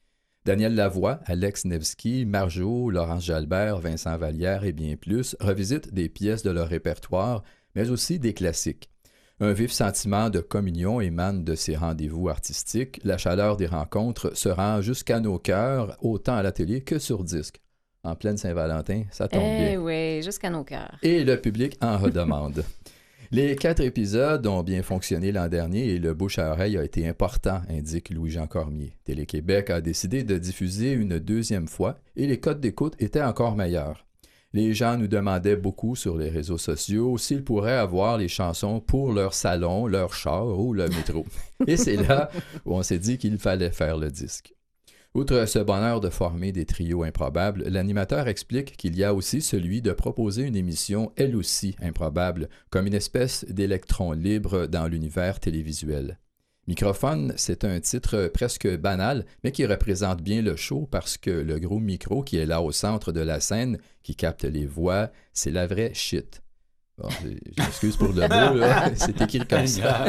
Daniel Lavoie, Alex Nevsky, Marjo, Laurence Jalbert, Vincent Vallière et bien plus revisitent des pièces de leur répertoire, mais aussi des classiques. Un vif sentiment de communion émane de ces rendez-vous artistiques. La chaleur des rencontres se rend jusqu'à nos cœurs, autant à la télé que sur disque. En pleine Saint-Valentin, ça tombe bien. Oui, jusqu'à nos cœurs. Et le public en redemande. Les 4 épisodes ont bien fonctionné l'an dernier et le bouche à oreille a été important, indique Louis-Jean Cormier. Télé-Québec a décidé de diffuser une 2e fois et les codes d'écoute étaient encore meilleurs. Les gens nous demandaient beaucoup sur les réseaux sociaux s'ils pourraient avoir les chansons pour leur salon, leur char ou le métro. Et c'est là où on s'est dit qu'il fallait faire le disque. Outre ce bonheur de former des trios improbables, l'animateur explique qu'il y a aussi celui de proposer une émission elle aussi improbable, comme une espèce d'électron libre dans l'univers télévisuel. Microphone, c'est un titre presque banal, mais qui représente bien le show parce que le gros micro qui est là au centre de la scène, qui capte les voix, c'est la vraie shit. Bon, je m'excuse pour le mot, là. C'est écrit comme ça.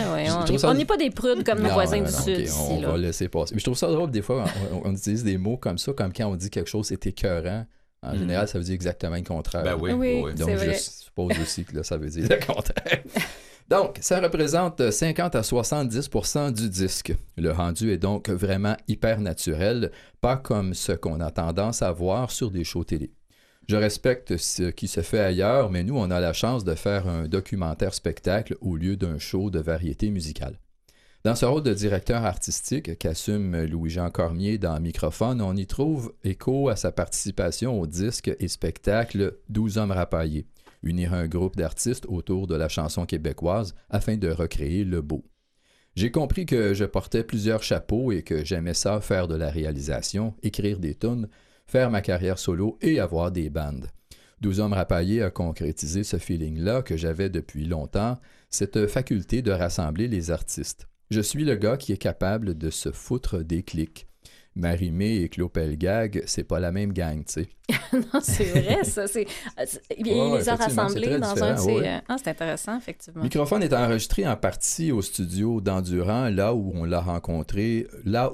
On n'est pas des prudes comme nos voisins du Sud. Okay, on va laisser passer. Mais je trouve ça drôle, des fois, on utilise des mots comme ça, comme quand on dit quelque chose c'est écœurant. En général, ça veut dire exactement le contraire. Ben oui. Donc, je suppose aussi que là, ça veut dire le contraire. Donc, ça représente 50 à 70% du disque. Le rendu est donc vraiment hyper naturel, pas comme ce qu'on a tendance à voir sur des shows télé. Je respecte ce qui se fait ailleurs, mais nous, on a la chance de faire un documentaire-spectacle au lieu d'un show de variété musicale. Dans ce rôle de directeur artistique qu'assume Louis-Jean Cormier dans Microphone, on y trouve écho à sa participation au disque et spectacle 12 hommes rapaillés, unir un groupe d'artistes autour de la chanson québécoise afin de recréer le beau. J'ai compris que je portais plusieurs chapeaux et que j'aimais ça faire de la réalisation, écrire des tunes, faire ma carrière solo et avoir des bandes. 12 hommes rapaillés a concrétisé ce feeling-là que j'avais depuis longtemps, cette faculté de rassembler les artistes. Je suis le gars qui est capable de se foutre des clics. Marie-Mé et Claude Pelgag, c'est pas la même gang, tu sais. Non, c'est vrai, ça. Il les a rassemblés dans un... c'est intéressant, effectivement. Microphone est enregistré en partie au studio d'Endurant, là où l'on a rencontré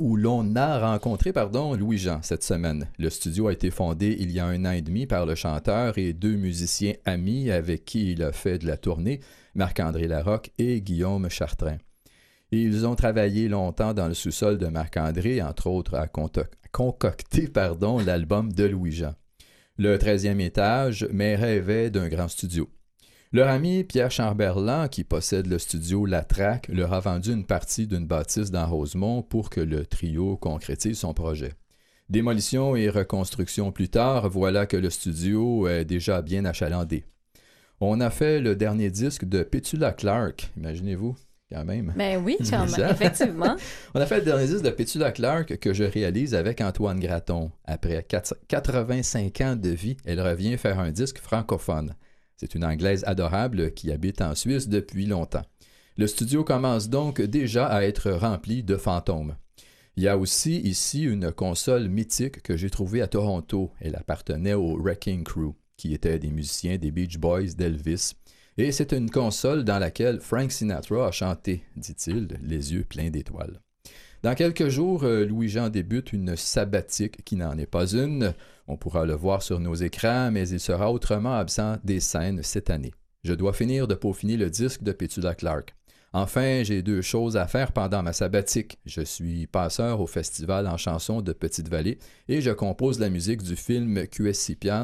Louis-Jean cette semaine. Le studio a été fondé il y a 1 an et demi par le chanteur et 2 musiciens amis avec qui il a fait de la tournée, Marc-André Larocque et Guillaume Chartrain. Et ils ont travaillé longtemps dans le sous-sol de Marc-André, entre autres à concocter l'album de Louis-Jean. Le 13e étage, mais rêvait d'un grand studio. Leur ami Pierre Chamberlain, qui possède le studio La Traque, leur a vendu une partie d'une bâtisse dans Rosemont pour que le trio concrétise son projet. Démolition et reconstruction plus tard, voilà que le studio est déjà bien achalandé. On a fait le dernier disque de Petula Clark, imaginez-vous. Quand même. Ben oui, effectivement. On a fait le dernier disque de Petula Clark que je réalise avec Antoine Graton. Après 85 ans de vie, elle revient faire un disque francophone. C'est une Anglaise adorable qui habite en Suisse depuis longtemps. Le studio commence donc déjà à être rempli de fantômes. Il y a aussi ici une console mythique que j'ai trouvée à Toronto. Elle appartenait au Wrecking Crew, qui étaient des musiciens des Beach Boys, d'Elvis. Et c'est une console dans laquelle Frank Sinatra a chanté, dit-il, les yeux pleins d'étoiles. Dans quelques jours, Louis-Jean débute une sabbatique qui n'en est pas une. On pourra le voir sur nos écrans, mais il sera autrement absent des scènes cette année. Je dois finir de peaufiner le disque de Petula Clark. Enfin, j'ai 2 choses à faire pendant ma sabbatique. Je suis passeur au festival en chansons de Petite-Vallée et je compose la musique du film QSCPAN,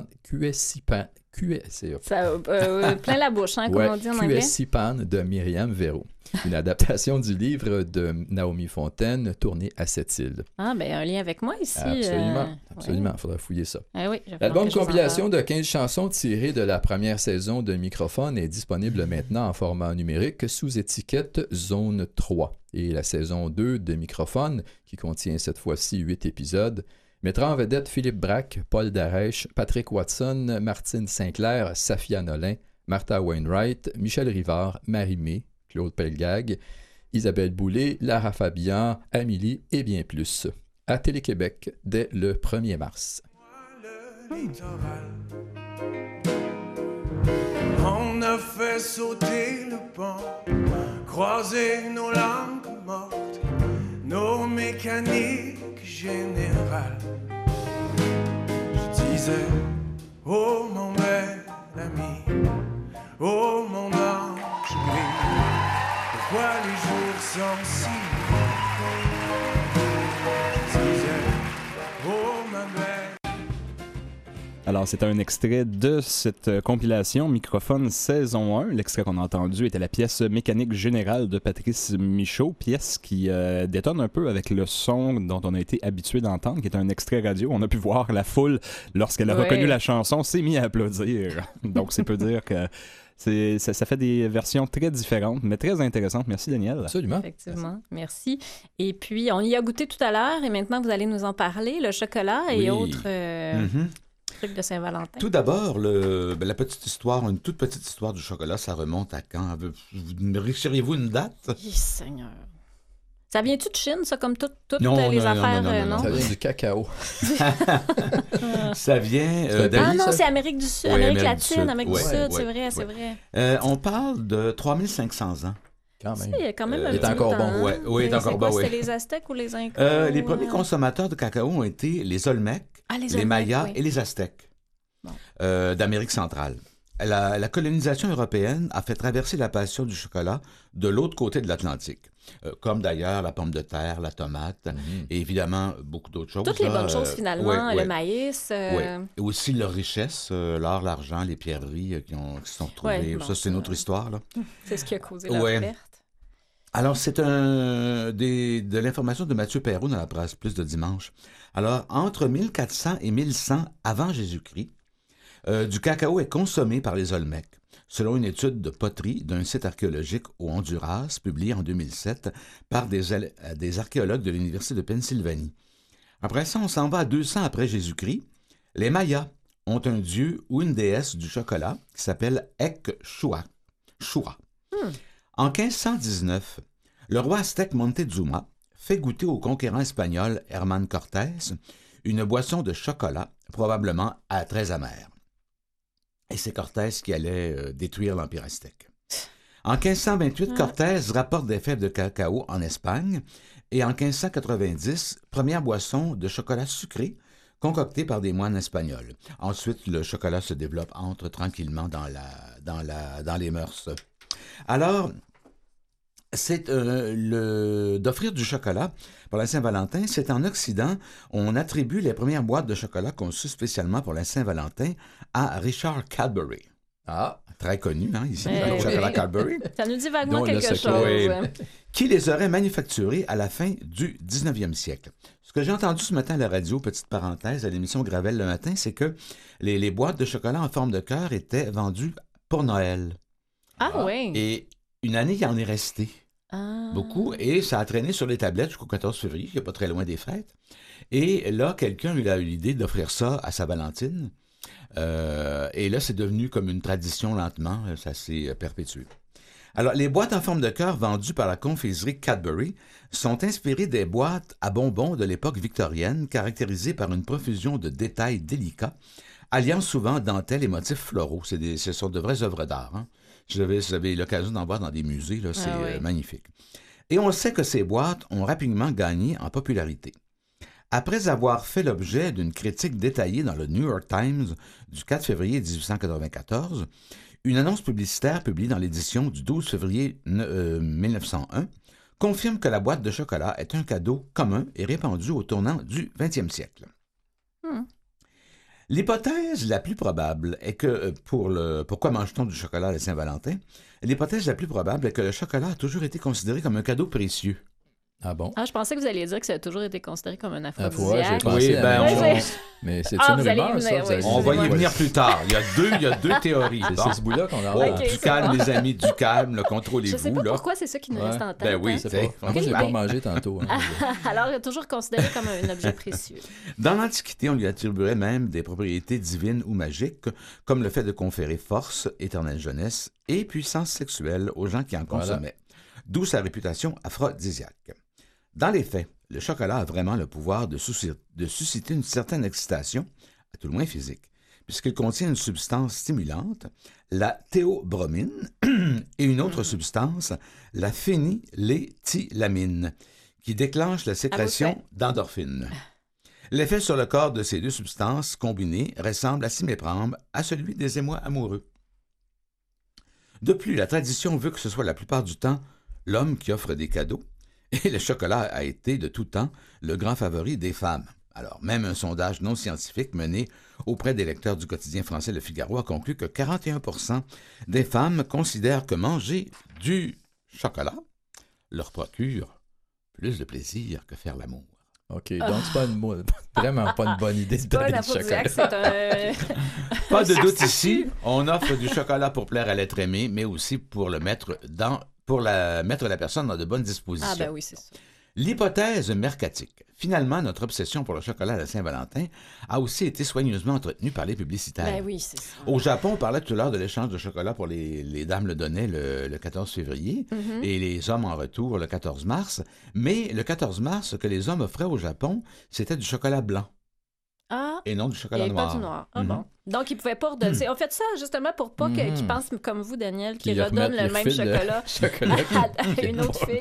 plein la bouche, hein, comme on dit en anglais. QSCPAN de Myriam Véro. Une adaptation du livre de Naomi Fontaine tourné à Sept-Îles. Ah, ben un lien avec moi ici. Absolument. Ouais. Il faudra fouiller ça. Oui, l'album compilation de 15 chansons tirées de la première saison de Microphone est disponible maintenant en format numérique sous étiquette Zone 3. Et la saison 2 de Microphone, qui contient cette fois-ci 8 épisodes, mettra en vedette Philippe Braque, Paul Darèche, Patrick Watson, Martine Sinclair, Safia Nolin, Martha Wainwright, Michel Rivard, Marie-Mé, Claude Pelgag, Isabelle Boulay, Lara Fabian, Amélie et bien plus. À Télé-Québec dès le 1er mars. On a fait sauter le pont, croiser nos langues mortes, nos mécanique générale. Je disais, oh mon bel ami, oh mon ange gris, pourquoi les jours sont si je disais, oh ma belle. Alors, c'est un extrait de cette compilation Microphone saison 1. L'extrait qu'on a entendu était la pièce Mécanique générale de Patrice Michaud, pièce qui détonne un peu avec le son dont on a été habitué d'entendre, qui est un extrait radio. On a pu voir la foule, lorsqu'elle a reconnu la chanson, s'est mise à applaudir. Donc, c'est peut dire que ça fait des versions très différentes, mais très intéressantes. Merci, Daniel. Absolument. Effectivement, merci. Et puis, on y a goûté tout à l'heure et maintenant, vous allez nous en parler, le chocolat et autres... truc de Saint-Valentin. Tout d'abord, la petite histoire, une toute petite histoire du chocolat, ça remonte à quand? Me réussiriez-vous une date? Seigneur. Ça vient-tu de Chine, ça, comme toutes Non, les non, affaires? non. Ça vient du cacao. Ça vient Ah non, ça? c'est Amérique du Sud, Oui, Amérique Amérique du latine, Sud. Amérique Ouais, du Sud, ouais, c'est vrai. On parle de 3500 ans. Quand même. Il y a quand même un il est petit encore bout de bon. temps, Ouais, oui, il est Mais encore c'est bon, quoi, oui. C'était les Aztèques ou les Incas? Les premiers consommateurs de cacao ont été les Olmecs, les Olmecs, Mayas oui. et les Aztèques Bon. d'Amérique centrale. La colonisation européenne a fait traverser la passion du chocolat de l'autre côté de l'Atlantique, comme d'ailleurs la pomme de terre, la tomate et évidemment beaucoup d'autres choses. Toutes les bonnes choses, finalement, le maïs. Ouais. Et aussi leur richesse, l'or, l'argent, les pierreries qui sont retrouvées. Ouais, bon, ça, c'est une autre histoire. Là. C'est ce qui a causé leur perte. Alors, c'est de l'information de Mathieu Perrault dans la presse plus de dimanche. Alors, entre 1400 et 1100 avant Jésus-Christ, du cacao est consommé par les Olmecs, selon une étude de poterie d'un site archéologique au Honduras, publiée en 2007 par des archéologues de l'Université de Pennsylvanie. Après ça, on s'en va à 200 après Jésus-Christ. Les Mayas ont un dieu ou une déesse du chocolat qui s'appelle Ek-Shua. En 1519, le roi aztèque Montezuma fait goûter au conquérant espagnol Hernán Cortés une boisson de chocolat, probablement très amère. Et c'est Cortés qui allait détruire l'Empire aztèque. En 1528, Cortés rapporte des fèves de cacao en Espagne et en 1590, première boisson de chocolat sucré concoctée par des moines espagnols. Ensuite, le chocolat se développe, entre tranquillement dans les mœurs. Alors, c'est d'offrir du chocolat pour la Saint-Valentin. C'est en Occident, on attribue les premières boîtes de chocolat conçues spécialement pour la Saint-Valentin à Richard Cadbury. Ah, très connu, hein, ici, le chocolat Cadbury. Ça nous dit vaguement quelque chose. Qui les aurait manufacturés à la fin du 19e siècle. Ce que j'ai entendu ce matin à la radio, petite parenthèse, à l'émission Gravel le matin, c'est que les boîtes de chocolat en forme de cœur étaient vendues pour Noël. Ah oui. Et une année, il en est resté. Beaucoup, et ça a traîné sur les tablettes jusqu'au 14 février, qui n'est pas très loin des fêtes. Et là, quelqu'un a eu l'idée d'offrir ça à sa Valentine. Et là, c'est devenu comme une tradition lentement, ça s'est perpétué. Alors, les boîtes en forme de cœur vendues par la confiserie Cadbury sont inspirées des boîtes à bonbons de l'époque victorienne, caractérisées par une profusion de détails délicats, alliant souvent dentelles et motifs floraux. Ce sont de vraies œuvres d'art, hein. Si vous avez l'occasion d'en voir dans des musées, là, c'est magnifique. Et on sait que ces boîtes ont rapidement gagné en popularité. Après avoir fait l'objet d'une critique détaillée dans le New York Times du 4 février 1894, une annonce publicitaire publiée dans l'édition du 12 février 1901 confirme que la boîte de chocolat est un cadeau commun et répandu au tournant du 20e siècle. L'hypothèse la plus probable est que, pourquoi mange-t-on du chocolat à la Saint-Valentin? L'hypothèse la plus probable est que le chocolat a toujours été considéré comme un cadeau précieux. Ah bon? Ah, je pensais que vous alliez dire que ça a toujours été considéré comme un j'ai aphrodisiaque. pensé Oui, ben, à la même chose. Mais c'est une rumeur, ça? Vous avez On va y dit? venir plus tard. Il y a deux théories. C'est ce bout-là qu'on a. Ok, Du c'est calme, bon. les amis, du calme, le contrôlez-vous. Je sais pas là. pourquoi c'est ça qui nous reste en tête. Ben oui, hein. C'est pas. Moi, j'ai pas mangé tantôt. Hein. Alors, il est toujours considéré comme un objet précieux. Dans l'Antiquité, on lui attribuerait même des propriétés divines ou magiques, comme le fait de conférer force, éternelle jeunesse et puissance sexuelle aux gens qui en consommaient. D'où sa réputation aphrodisiaque. Dans les faits, le chocolat a vraiment le pouvoir de susciter une certaine excitation, à tout le moins physique, puisqu'il contient une substance stimulante, la théobromine, et une autre substance, la phényléthylamine, qui déclenche la sécrétion d'endorphines. L'effet sur le corps de ces deux substances combinées ressemble à s'y méprendre à celui des émois amoureux. De plus, la tradition veut que ce soit la plupart du temps l'homme qui offre des cadeaux, et le chocolat a été de tout temps le grand favori des femmes. Alors, même un sondage non scientifique mené auprès des lecteurs du quotidien français Le Figaro a conclu que 41% des femmes considèrent que manger du chocolat leur procure plus de plaisir que faire l'amour. OK, donc c'est pas vraiment pas une bonne idée de Pas donner du chocolat. l'aphrodisiaque, c'est un... Pas de doute ici, on offre du chocolat pour plaire à l'être aimé, mais aussi pour mettre la personne dans de bonnes dispositions. Ah ben oui, c'est ça. L'hypothèse mercatique. Finalement, notre obsession pour le chocolat à la Saint-Valentin a aussi été soigneusement entretenue par les publicitaires. Ben oui, c'est ça. Au Japon, on parlait tout à l'heure de l'échange de chocolat pour les dames le donnaient le 14 février et les hommes en retour le 14 mars. Mais le 14 mars, ce que les hommes offraient au Japon, c'était du chocolat blanc Ah, et non du il chocolat n'y avait noir. pas du noir. Ah bon. Donc, ils ne pouvaient pas redonner. On fait ça justement pour pas qu'ils pensent comme vous, Daniel, qu'ils redonnent le même chocolat à une autre fille.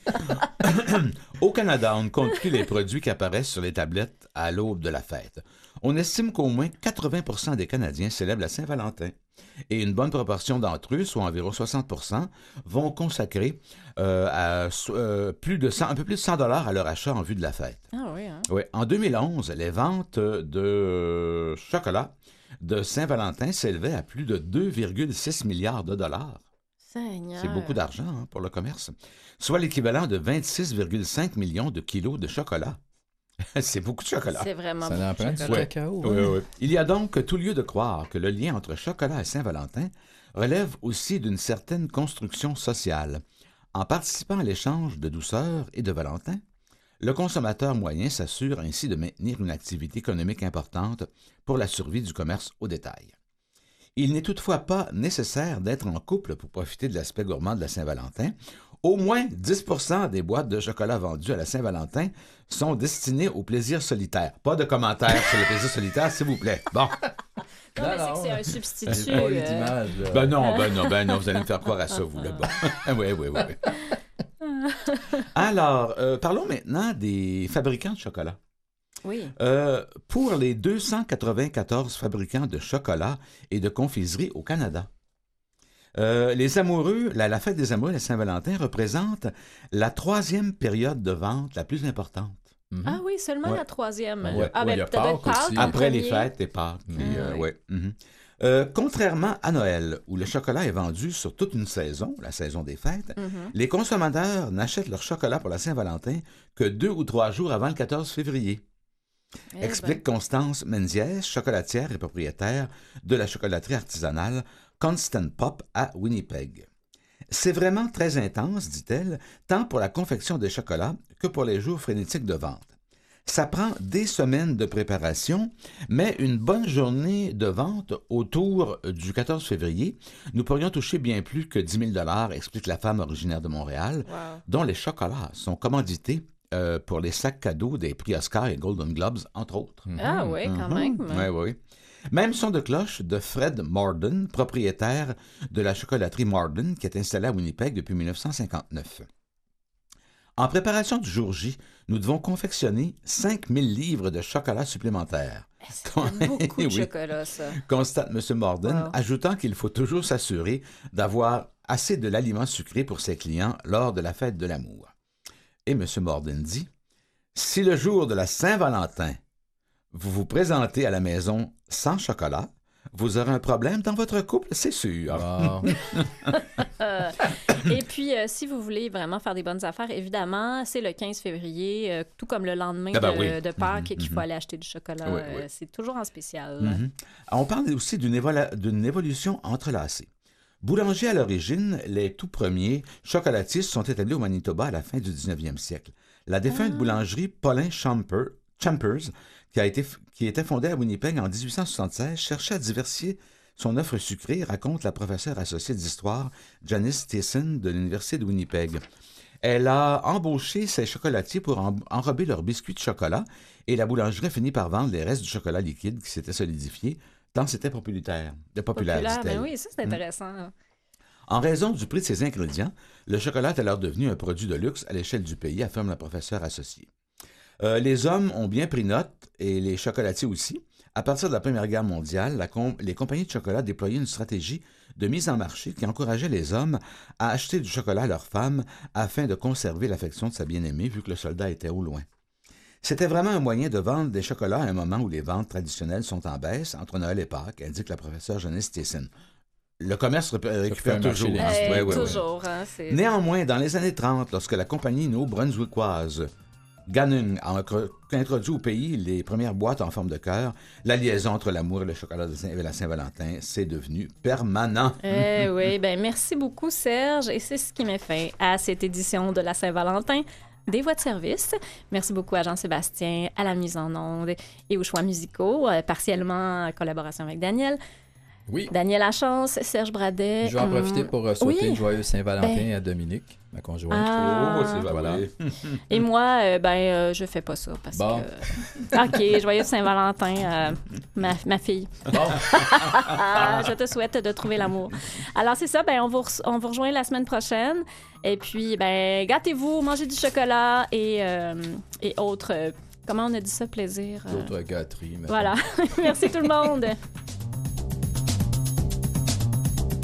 Au Canada, on ne compte plus les produits qui apparaissent sur les tablettes à l'aube de la fête. On estime qu'au moins 80% des Canadiens célèbrent la Saint-Valentin. Et une bonne proportion d'entre eux, soit environ 60%, vont consacrer un peu plus de $100 à leur achat en vue de la fête. Ah oui, hein? Oui. En 2011, les ventes de chocolat de Saint-Valentin s'élevaient à plus de 2,6 milliards de dollars. Seigneur. C'est beaucoup d'argent pour le commerce. Soit l'équivalent de 26,5 millions de kilos de chocolat. C'est beaucoup de chocolat. C'est vraiment Ça en beaucoup prend de du chocolat. cacao. Oui, hein? oui. Il y a donc tout lieu de croire que le lien entre chocolat et Saint-Valentin relève aussi d'une certaine construction sociale. En participant à l'échange de douceur et de Valentin, le consommateur moyen s'assure ainsi de maintenir une activité économique importante pour la survie du commerce au détail. Il n'est toutefois pas nécessaire d'être en couple pour profiter de l'aspect gourmand de la Saint-Valentin. Au moins 10% des boîtes de chocolat vendues à la Saint-Valentin sont destinées au plaisir solitaire. Pas de commentaires sur le plaisir solitaire, s'il vous plaît. Bon. Non, mais c'est que c'est un substitut. Pas eu d'image, là. Ben non, vous allez me faire croire à ça, vous, là. Bon. Oui. Alors, parlons maintenant des fabricants de chocolat. Oui. Pour les 294 fabricants de chocolat et de confiserie au Canada, les amoureux, la fête des amoureux, la Saint-Valentin, représente la 3e période de vente la plus importante. Ah oui, seulement Ouais. la 3e. Ouais. Ah, Ouais, ben il y a peut-être Pâques aussi. Pâques. Après en les premier. fêtes et Pâques. Ouais. Contrairement à Noël, où le chocolat est vendu sur toute une saison, la saison des fêtes, les consommateurs n'achètent leur chocolat pour la Saint-Valentin que 2 ou 3 jours avant le 14 février. Eh Explique Constance Menzies, chocolatière et propriétaire de la chocolaterie artisanale Constant Pop à Winnipeg. C'est vraiment très intense, dit-elle, tant pour la confection des chocolats que pour les jours frénétiques de vente. Ça prend des semaines de préparation, mais une bonne journée de vente autour du 14 février, nous pourrions toucher bien plus que 10 000 $, explique la femme originaire de Montréal, Wow. dont les chocolats sont commandités pour les sacs cadeaux des prix Oscar et Golden Globes, entre autres. Ah oui, quand même. Oui. Même son de cloche de Fred Morden, propriétaire de la chocolaterie Morden, qui est installée à Winnipeg depuis 1959. En préparation du jour J, nous devons confectionner 5000 livres de chocolat supplémentaires. C'est beaucoup de Oui. chocolat, ça. Constate M. Morden, Wow. ajoutant qu'il faut toujours s'assurer d'avoir assez de l'aliment sucré pour ses clients lors de la fête de l'amour. Et M. Morden dit, « Si le jour de la Saint-Valentin, vous vous présentez à la maison sans chocolat, vous aurez un problème dans votre couple, c'est sûr. Wow. Et puis, si vous voulez vraiment faire des bonnes affaires, évidemment, c'est le 15 février, tout comme le lendemain de Pâques, qu'il faut aller acheter du chocolat. Oui, oui. C'est toujours en spécial. On parle aussi d'une évolution entrelacée. Boulangers à l'origine, les tout premiers chocolatiers sont établis au Manitoba à la fin du 19e siècle. La défunte boulangerie Paulin Champers, qui était fondée à Winnipeg en 1876, cherchait à diversifier son offre sucrée, raconte la professeure associée d'histoire Janice Thiessen de l'Université de Winnipeg. Elle a embauché ses chocolatiers pour enrober leurs biscuits de chocolat et la boulangerie a fini par vendre les restes du chocolat liquide qui s'était solidifié tant c'était populaire, dit-elle. Ben oui, ça, c'est intéressant. En raison du prix de ses ingrédients, le chocolat est alors devenu un produit de luxe à l'échelle du pays, affirme le professeur associé. Les hommes ont bien pris note, et les chocolatiers aussi. À partir de la Première Guerre mondiale, les compagnies de chocolat déployaient une stratégie de mise en marché qui encourageait les hommes à acheter du chocolat à leurs femmes afin de conserver l'affection de sa bien-aimée, vu que le soldat était au loin. C'était vraiment un moyen de vendre des chocolats à un moment où les ventes traditionnelles sont en baisse, entre Noël et Pâques, indique la professeure Janice Thiessen. Le commerce récupère toujours. Toujours. Hein, Néanmoins, dans les années 30, lorsque la compagnie New-Brunswickoise Ganung a introduit au pays les premières boîtes en forme de cœur, la liaison entre l'amour et le chocolat et la Saint-Valentin, c'est devenu permanent. Oui, ben merci beaucoup Serge, et c'est ce qui met fin à cette édition de la Saint-Valentin des voix de service. Merci beaucoup à Jean-Sébastien, à la mise en onde et aux choix musicaux, partiellement en collaboration avec Daniel. Oui. Daniel Lachance, Serge Bradet. Je vais en profiter pour souhaiter une joyeuse Saint-Valentin à Dominique, ma conjointe. Voilà. Et moi, je fais pas ça parce que... OK, joyeuse Saint-Valentin, ma fille. Bon. Je te souhaite de trouver l'amour. Alors, c'est ça, on vous rejoint la semaine prochaine. Et puis, gâtez-vous, mangez du chocolat et autres... comment on a dit ça, plaisir? D'autres gâteries. Voilà. Merci tout le monde.